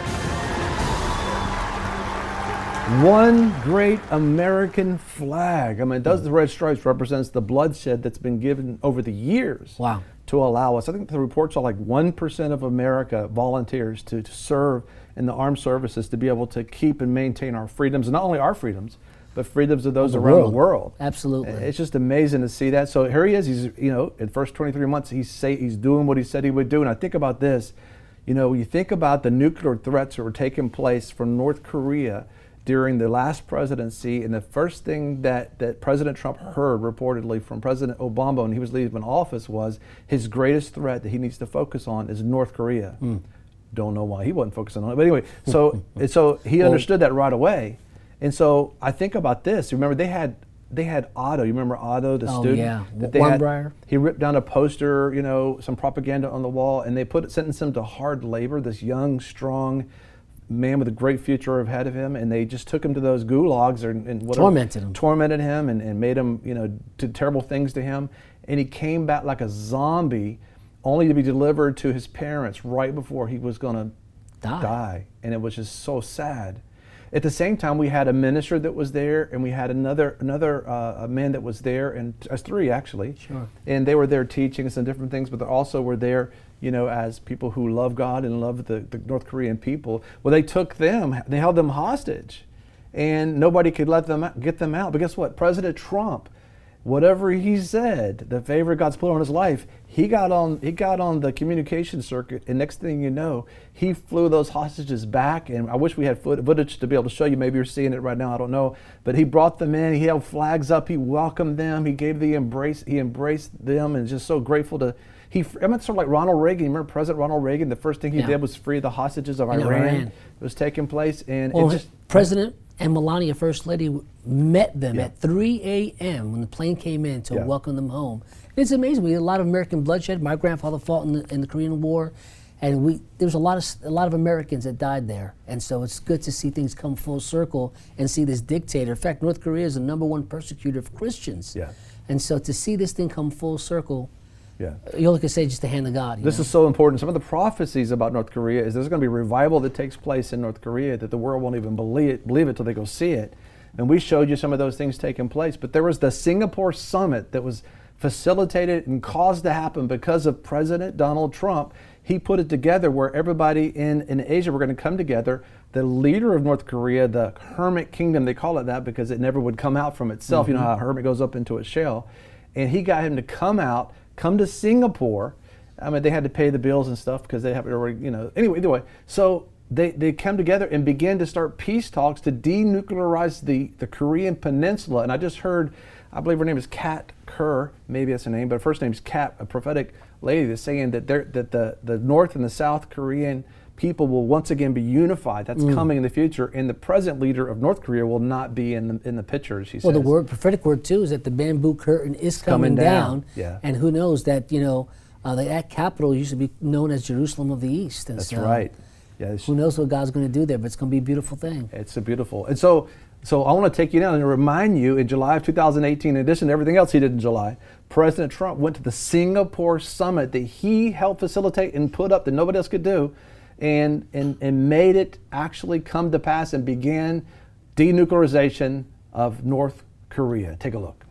One great American flag. I mean, it does the red stripes represents the bloodshed that's been given over the years. Wow. To allow us. I think the reports are like one percent of America volunteers to, to serve in the armed services to be able to keep and maintain our freedoms, and not only our freedoms, but freedoms of those the around world. the world. Absolutely. It's just amazing to see that. So here he is. He's, you know, in the first twenty-three months, he's say he's doing what he said he would do. And I think about this, you know, you think about the nuclear threats that were taking place from North Korea during the last presidency, and the first thing that, that President Trump heard reportedly from President Obama when he was leaving office was his greatest threat that he needs to focus on is North Korea. Mm. Don't know why he wasn't focusing on it, but anyway, so so he well, understood that right away. And so I think about this. Remember, they had they had Otto. You remember Otto, the oh, student? Yeah, that they Warmbrier. had, he ripped down a poster, you know, some propaganda on the wall, and they put sentenced him to hard labor. This young, strong man with a great future ahead of him, and they just took him to those gulags or, and whatever, tormented him, tormented him, and, and made him, you know, did terrible things to him. And he came back like a zombie, only to be delivered to his parents right before he was going to die. die. And it was just so sad. At the same time, we had a minister that was there, and we had another another uh, a man that was there, and as three actually. Sure. And they were there teaching some different things, but they also were there, you know, as people who love God and love the, the North Korean people. Well, they took them, they held them hostage, and nobody could let them out, get them out. But guess what? President Trump, whatever he said, the favor God's put on his life, he got on he got on the communication circuit, and next thing you know, he flew those hostages back. And I wish we had footage to be able to show you. Maybe you're seeing it right now, I don't know. But he brought them in, he held flags up, he welcomed them, he gave the embrace, he embraced them, and just so grateful to. He, I mean, sort of like Ronald Reagan. You remember President Ronald Reagan? The first thing he yeah. did was free the hostages of Iran. Iran. It was taking place, and well, it just President and Melania, First Lady, met them yeah. at three a m when the plane came in to yeah. welcome them home. It's amazing. We had a lot of American bloodshed. My grandfather fought in the, in the Korean War, and we there was a lot of a lot of Americans that died there. And so it's good to see things come full circle and see this dictator. In fact, North Korea is the number one persecutor of Christians. Yeah. And so to see this thing come full circle. Yeah. You all can say just the hand of God. This know? is so important. Some of the prophecies about North Korea is there's going to be a revival that takes place in North Korea that the world won't even believe it, believe it till they go see it. And we showed you some of those things taking place. But there was the Singapore summit that was facilitated and caused to happen because of President Donald Trump. He put it together where everybody in, in Asia were going to come together. The leader of North Korea, the Hermit Kingdom, they call it that because it never would come out from itself. Mm-hmm. You know how a hermit goes up into a shell. And he got him to come out, come to Singapore. I mean, they had to pay the bills and stuff because they have already, you know. Anyway, either way, so they, they come together and begin to start peace talks to denuclearize the, the Korean peninsula. And I just heard, I believe her name is Kat Kerr, maybe that's her name, but her first name is Kat, a prophetic lady that's saying that they're, that the, the North and the South Korean people will once again be unified. That's mm. coming in the future, and the present leader of North Korea will not be in the in the picture. She well, says. Well, the word prophetic word too is that the bamboo curtain is coming, coming down. down. Yeah. And who knows that you know uh, the that capital used to be known as Jerusalem of the East. And That's so, right. Yes. Who knows what God's going to do there? But it's going to be a beautiful thing. It's a beautiful. And so, so I want to take you down and remind you. In July of two thousand eighteen, in addition to everything else he did in July, President Trump went to the Singapore summit that he helped facilitate and put up that nobody else could do. And, and, and made it actually come to pass and began denuclearization of North Korea. Take a look.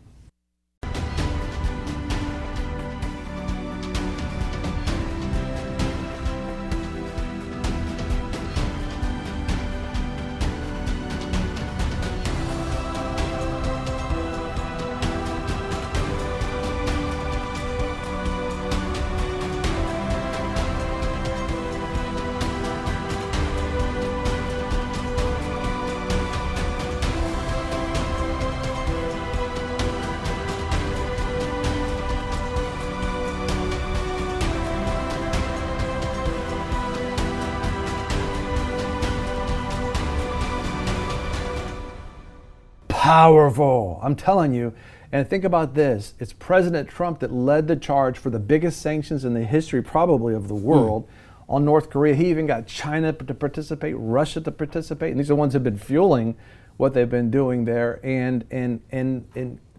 Powerful, I'm telling you. And think about this, it's President Trump that led the charge for the biggest sanctions in the history probably of the world mm. on North Korea. He even got China to participate, Russia to participate, and these are the ones that have been fueling what they've been doing there. And and and, and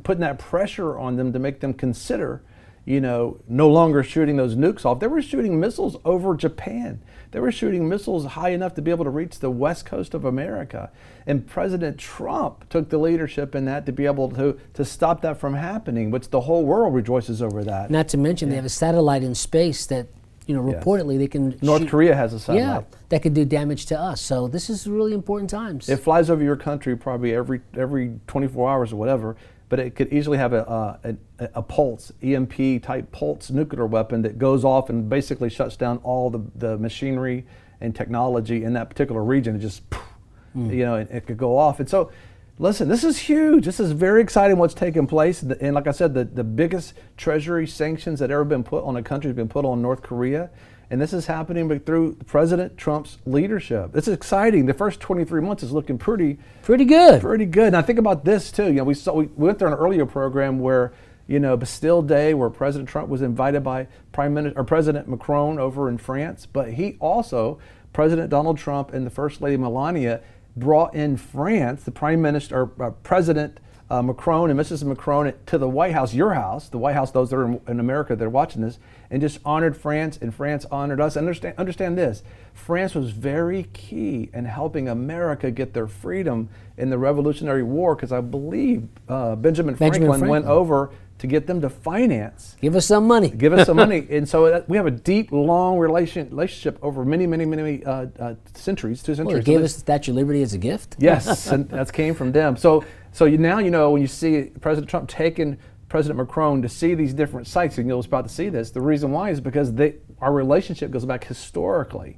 putting that pressure on them to make them consider, you know, no longer shooting those nukes off. They were shooting missiles over Japan. They were shooting missiles high enough to be able to reach the west coast of America. And President Trump took the leadership in that to be able to, to stop that from happening, which the whole world rejoices over that. Not to mention yeah. they have a satellite in space that, you know, reportedly yes. they can North shoot, Korea has a satellite. Yeah, that could do damage to us. So this is really important times. It flies over your country probably every every twenty-four hours or whatever, but it could easily have a, a, a, a pulse, E M P type pulse nuclear weapon that goes off and basically shuts down all the, the machinery and technology in that particular region. It just, mm. you know, it, it could go off. And so, listen, this is huge. This is very exciting what's taking place. And like I said, the, the biggest treasury sanctions that ever been put on a country has been put on North Korea. And this is happening through President Trump's leadership. It's exciting. The first twenty-three months is looking pretty, pretty good. Pretty good. And I think about this too. You know, we saw we went through an earlier program where, you know, Bastille Day, where President Trump was invited by Prime Minister or President Macron over in France, but he also, President Donald Trump and the First Lady Melania, brought in France, the Prime Minister, or uh, President uh, Macron and Missus Macron to the White House, your house, the White House, those that are in, in America that are watching this, and just honored France, and France honored us. Understand, understand this, France was very key in helping America get their freedom in the Revolutionary War, because I believe uh, Benjamin, Benjamin Franklin, Franklin went over to get them to finance. Give us some money. Give us some money. And so that, we have a deep, long relation, relationship over many, many, many uh, uh, centuries, two centuries. Well, they gave so us the Statue of Liberty as a gift. Yes, and that came from them. So, so you, now you know when you see President Trump taking President Macron to see these different sites, and you're about to see this, the reason why is because they, our relationship goes back historically.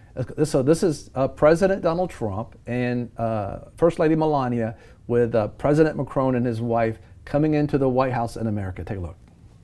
So this is uh, President Donald Trump and uh, First Lady Melania with uh, President Macron and his wife coming into the White House in America. Take a look.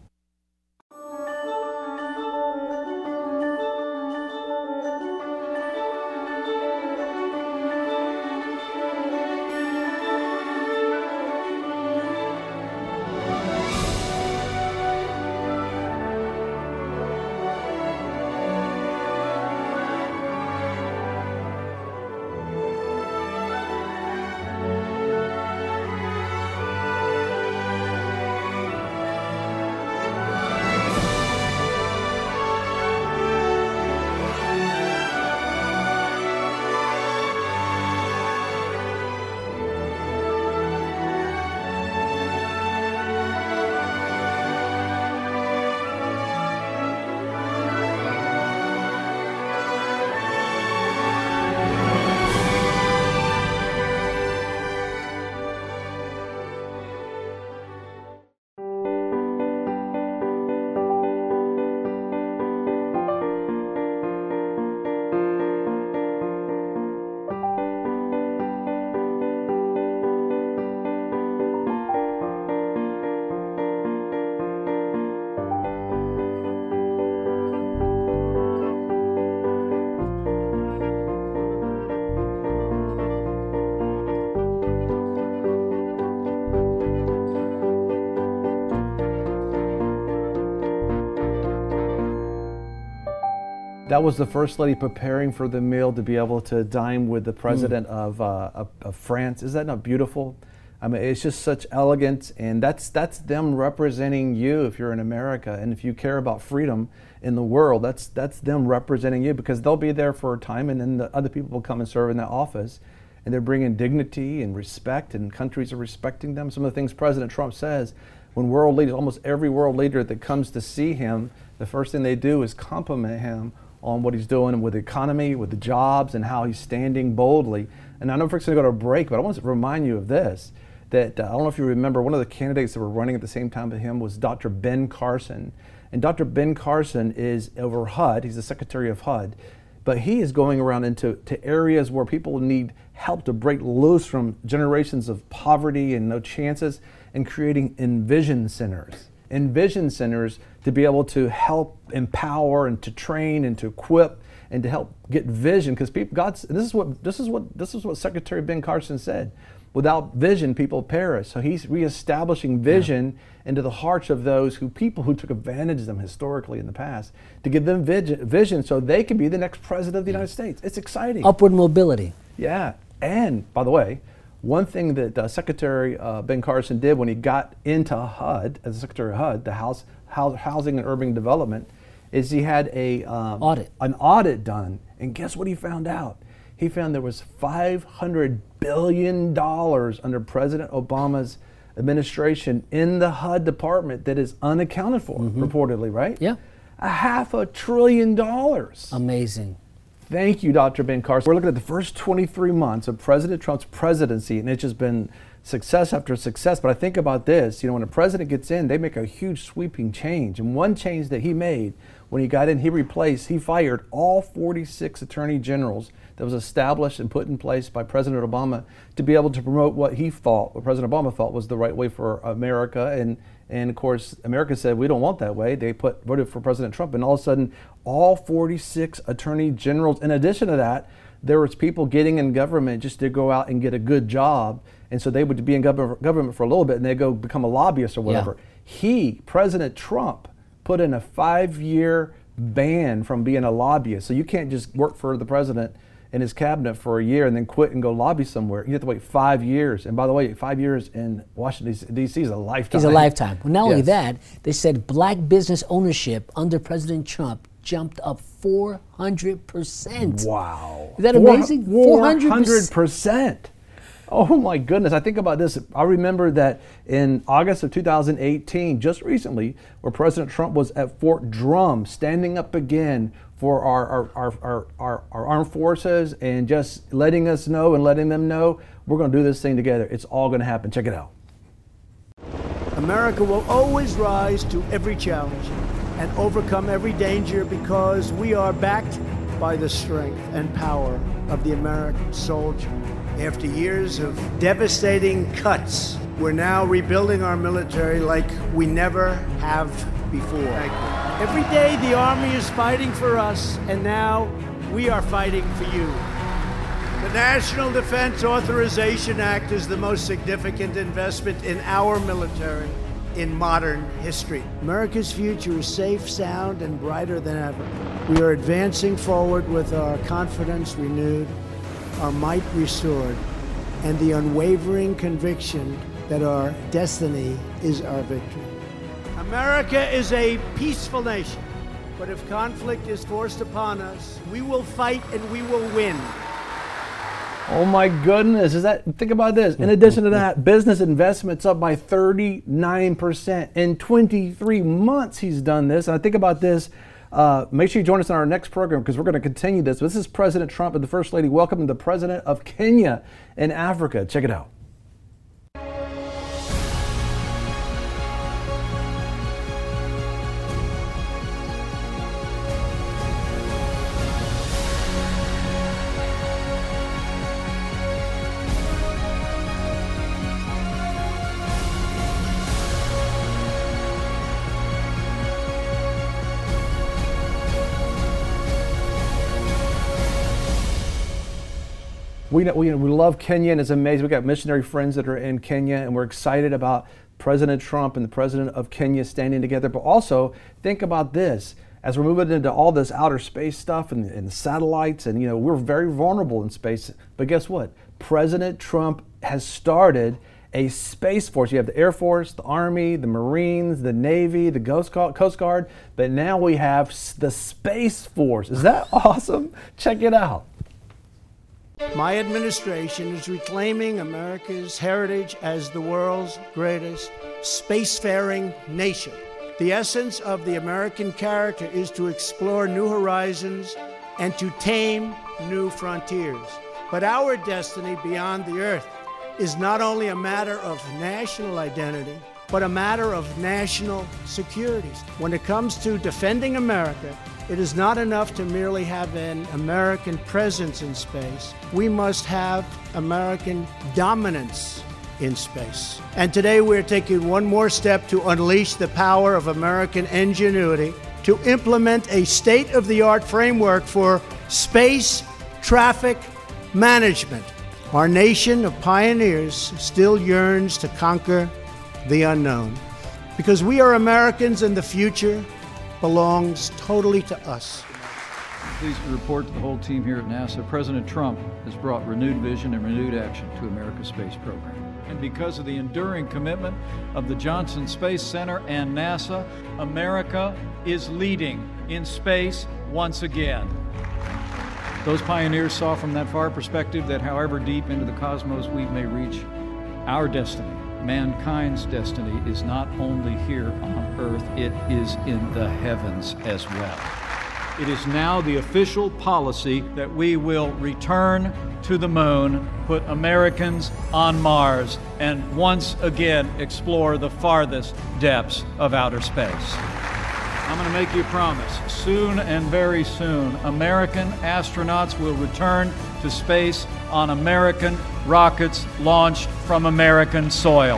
That was the First Lady preparing for the meal to be able to dine with the President mm. of, uh, of, of France. Is that not beautiful? I mean, it's just such elegance, and that's that's them representing you if you're in America, and if you care about freedom in the world, that's that's them representing you, because they'll be there for a time, and then the other people will come and serve in that office, and they're bringing dignity and respect, and countries are respecting them. Some of the things President Trump says, when world leaders, almost every world leader that comes to see him, the first thing they do is compliment him on what he's doing with the economy, with the jobs, and how he's standing boldly. And I know folks are going to go to a break, but I want to remind you of this, that uh, I don't know if you remember, one of the candidates that were running at the same time as him was Doctor Ben Carson. And Doctor Ben Carson is over H U D, he's the Secretary of H U D, but he is going around into to areas where people need help to break loose from generations of poverty and no chances, and creating Envision Centers. Envision Centers to be able to help empower and to train and to equip and to help get vision, because people, God's, this is what this is what this is what Secretary Ben Carson said. Without vision, people perish. So he's reestablishing vision yeah. into the hearts of those who people who took advantage of them historically in the past, to give them vision, vision so they can be the next president of the yeah. United States. It's exciting. Upward mobility. Yeah, and by the way, one thing that uh, Secretary uh, Ben Carson did when he got into H U D, as Secretary of H U D, the House, Housing and Urban Development, is he had a um, audit. an audit done. And guess what he found out? He found there was five hundred billion dollars under President Obama's administration in the H U D department that is unaccounted for, mm-hmm. reportedly, right? Yeah. A half a trillion dollars. Amazing. Thank you, Doctor Ben Carson. We're looking at the first twenty-three months of President Trump's presidency, and it's just been success after success. But I think about this, you know, when a president gets in, they make a huge sweeping change. And one change that he made when he got in, he replaced, he fired all forty-six attorney generals that was established and put in place by President Obama to be able to promote what he thought, what President Obama thought was the right way for America. And, and of course, America said, we don't want that way. They put voted for President Trump, and all of a sudden, all forty-six attorney generals, in addition to that, there was people getting in government just to go out and get a good job. And so they would be in gov- government for a little bit and they go become a lobbyist or whatever. Yeah. He, President Trump, put in a five-year ban from being a lobbyist. So you can't just work for the president and his cabinet for a year and then quit and go lobby somewhere. You have to wait five years. And by the way, five years in Washington, D C is a lifetime. It's a lifetime. Well, not yes. only that, they said black business ownership under President Trump jumped up four hundred percent. Wow. Is that amazing? four hundred percent. Oh my goodness. I think about this. I remember that in August of two thousand eighteen, just recently, where President Trump was at Fort Drum standing up again for our, our, our, our, our, our armed forces and just letting us know and letting them know we're going to do this thing together. It's all going to happen. Check it out. America will always rise to every challenge and overcome every danger because we are backed by the strength and power of the American soldier. After years of devastating cuts, we're now rebuilding our military like we never have before. Every day the Army is fighting for us, and now we are fighting for you. The National Defense Authorization Act is the most significant investment in our military in modern history. America's future is safe, sound, and brighter than ever. We are advancing forward with our confidence renewed, our might restored, and the unwavering conviction that our destiny is our victory. America is a peaceful nation, but if conflict is forced upon us, we will fight and we will win. Oh my goodness, is that, think about this. In addition to that, business investments up by thirty-nine percent. In twenty-three months he's done this. And I think about this, uh, make sure you join us on our next program because we're going to continue this. This is President Trump and the First Lady welcoming the President of Kenya in Africa. Check it out. We, we, we love Kenya, and it's amazing. We've got missionary friends that are in Kenya, and we're excited about President Trump and the President of Kenya standing together. But also, think about this. As we're moving into all this outer space stuff and, and satellites, and you know, we're very vulnerable in space. But guess what? President Trump has started a space force. You have the Air Force, the Army, the Marines, the Navy, the Coast Guard, but now we have the Space Force. Is that awesome? Check it out. My administration is reclaiming America's heritage as the world's greatest spacefaring nation. The essence of the American character is to explore new horizons and to tame new frontiers. But our destiny beyond the Earth is not only a matter of national identity, but a matter of national security. When it comes to defending America, it is not enough to merely have an American presence in space. We must have American dominance in space. And today we're taking one more step to unleash the power of American ingenuity to implement a state-of-the-art framework for space traffic management. Our nation of pioneers still yearns to conquer the unknown. Because we are Americans and the future belongs totally to us. Pleased to report to the whole team here at NASA, President Trump has brought renewed vision and renewed action to America's space program. And because of the enduring commitment of the Johnson Space Center and NASA, America is leading in space once again. Those pioneers saw from that far perspective that however deep into the cosmos we may reach, our destiny, mankind's destiny, is not only here on Earth, it is in the heavens as well. It is now the official policy that we will return to the moon, put Americans on Mars, and once again explore the farthest depths of outer space. I'm going to make you a promise. Soon and very soon, American astronauts will return to space on American rockets launched from American soil.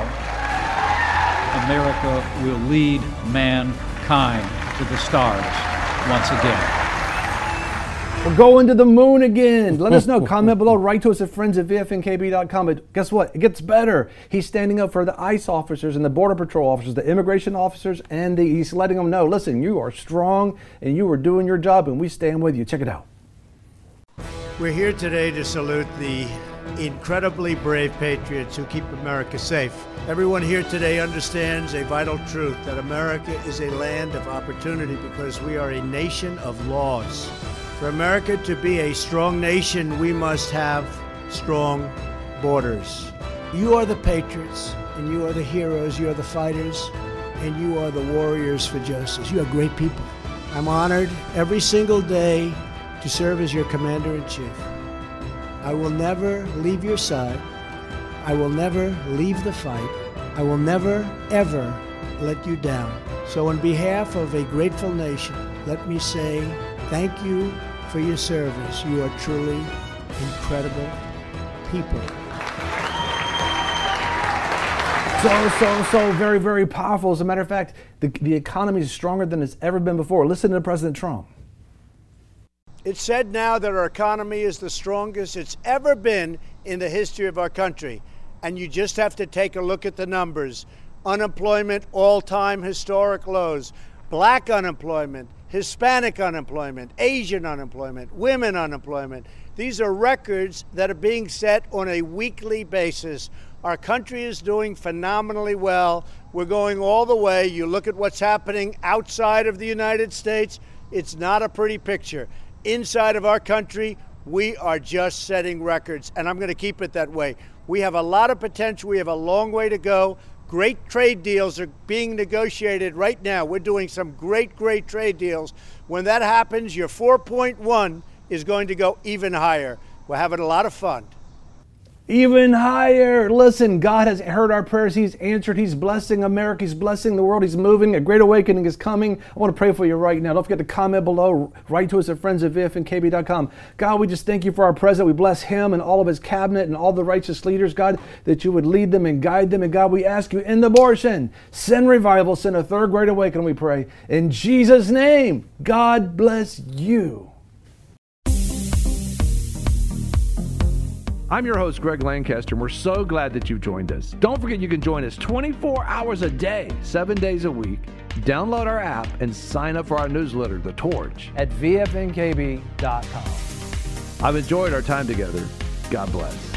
America will lead mankind to the stars once again. We're going to the moon again. Let us know. Comment below. Write to us at friends at V F N K B dot com. But guess what? It gets better. He's standing up for the ICE officers and the Border Patrol officers, the immigration officers, and the, he's letting them know, listen, you are strong and you are doing your job and we stand with you. Check it out. We're here today to salute the incredibly brave patriots who keep America safe. Everyone here today understands a vital truth that America is a land of opportunity because we are a nation of laws. For America to be a strong nation, we must have strong borders. You are the patriots, and you are the heroes, you are the fighters, and you are the warriors for justice. You are great people. I'm honored every single day to serve as your commander-in-chief. I will never leave your side. I will never leave the fight. I will never, ever let you down. So on behalf of a grateful nation, let me say thank you for your service. You are truly incredible people. So, so, so very, very powerful. As a matter of fact, the, the economy is stronger than it's ever been before. Listen to President Trump. It's said now that our economy is the strongest it's ever been in the history of our country. And you just have to take a look at the numbers. Unemployment, all-time historic lows. Black unemployment, Hispanic unemployment, Asian unemployment, women unemployment. These are records that are being set on a weekly basis. Our country is doing phenomenally well. We're going all the way. You look at what's happening outside of the United States, it's not a pretty picture. Inside of our country, we are just setting records, and I'm going to keep it that way. We have a lot of potential. We have a long way to go. Great trade deals are being negotiated right now. We're doing some great, great trade deals. When that happens, your four point one is going to go even higher. We're having a lot of fun. Even higher. Listen, God has heard our prayers. He's answered. He's blessing America. He's blessing the world. He's moving. A great awakening is coming. I want to pray for you right now. Don't forget to comment below. Write to us at friends at V F N K B dot com. God, we just thank you for our president. We bless him and all of his cabinet and all the righteous leaders, God, that you would lead them and guide them. And God, we ask you, end abortion, send revival, send a third great awakening, we pray. In Jesus' name, God bless you. I'm your host, Greg Lancaster, and we're so glad that you've joined us. Don't forget you can join us twenty-four hours a day, seven days a week. Download our app and sign up for our newsletter, The Torch, at V F N K B dot com. I've enjoyed our time together. God bless.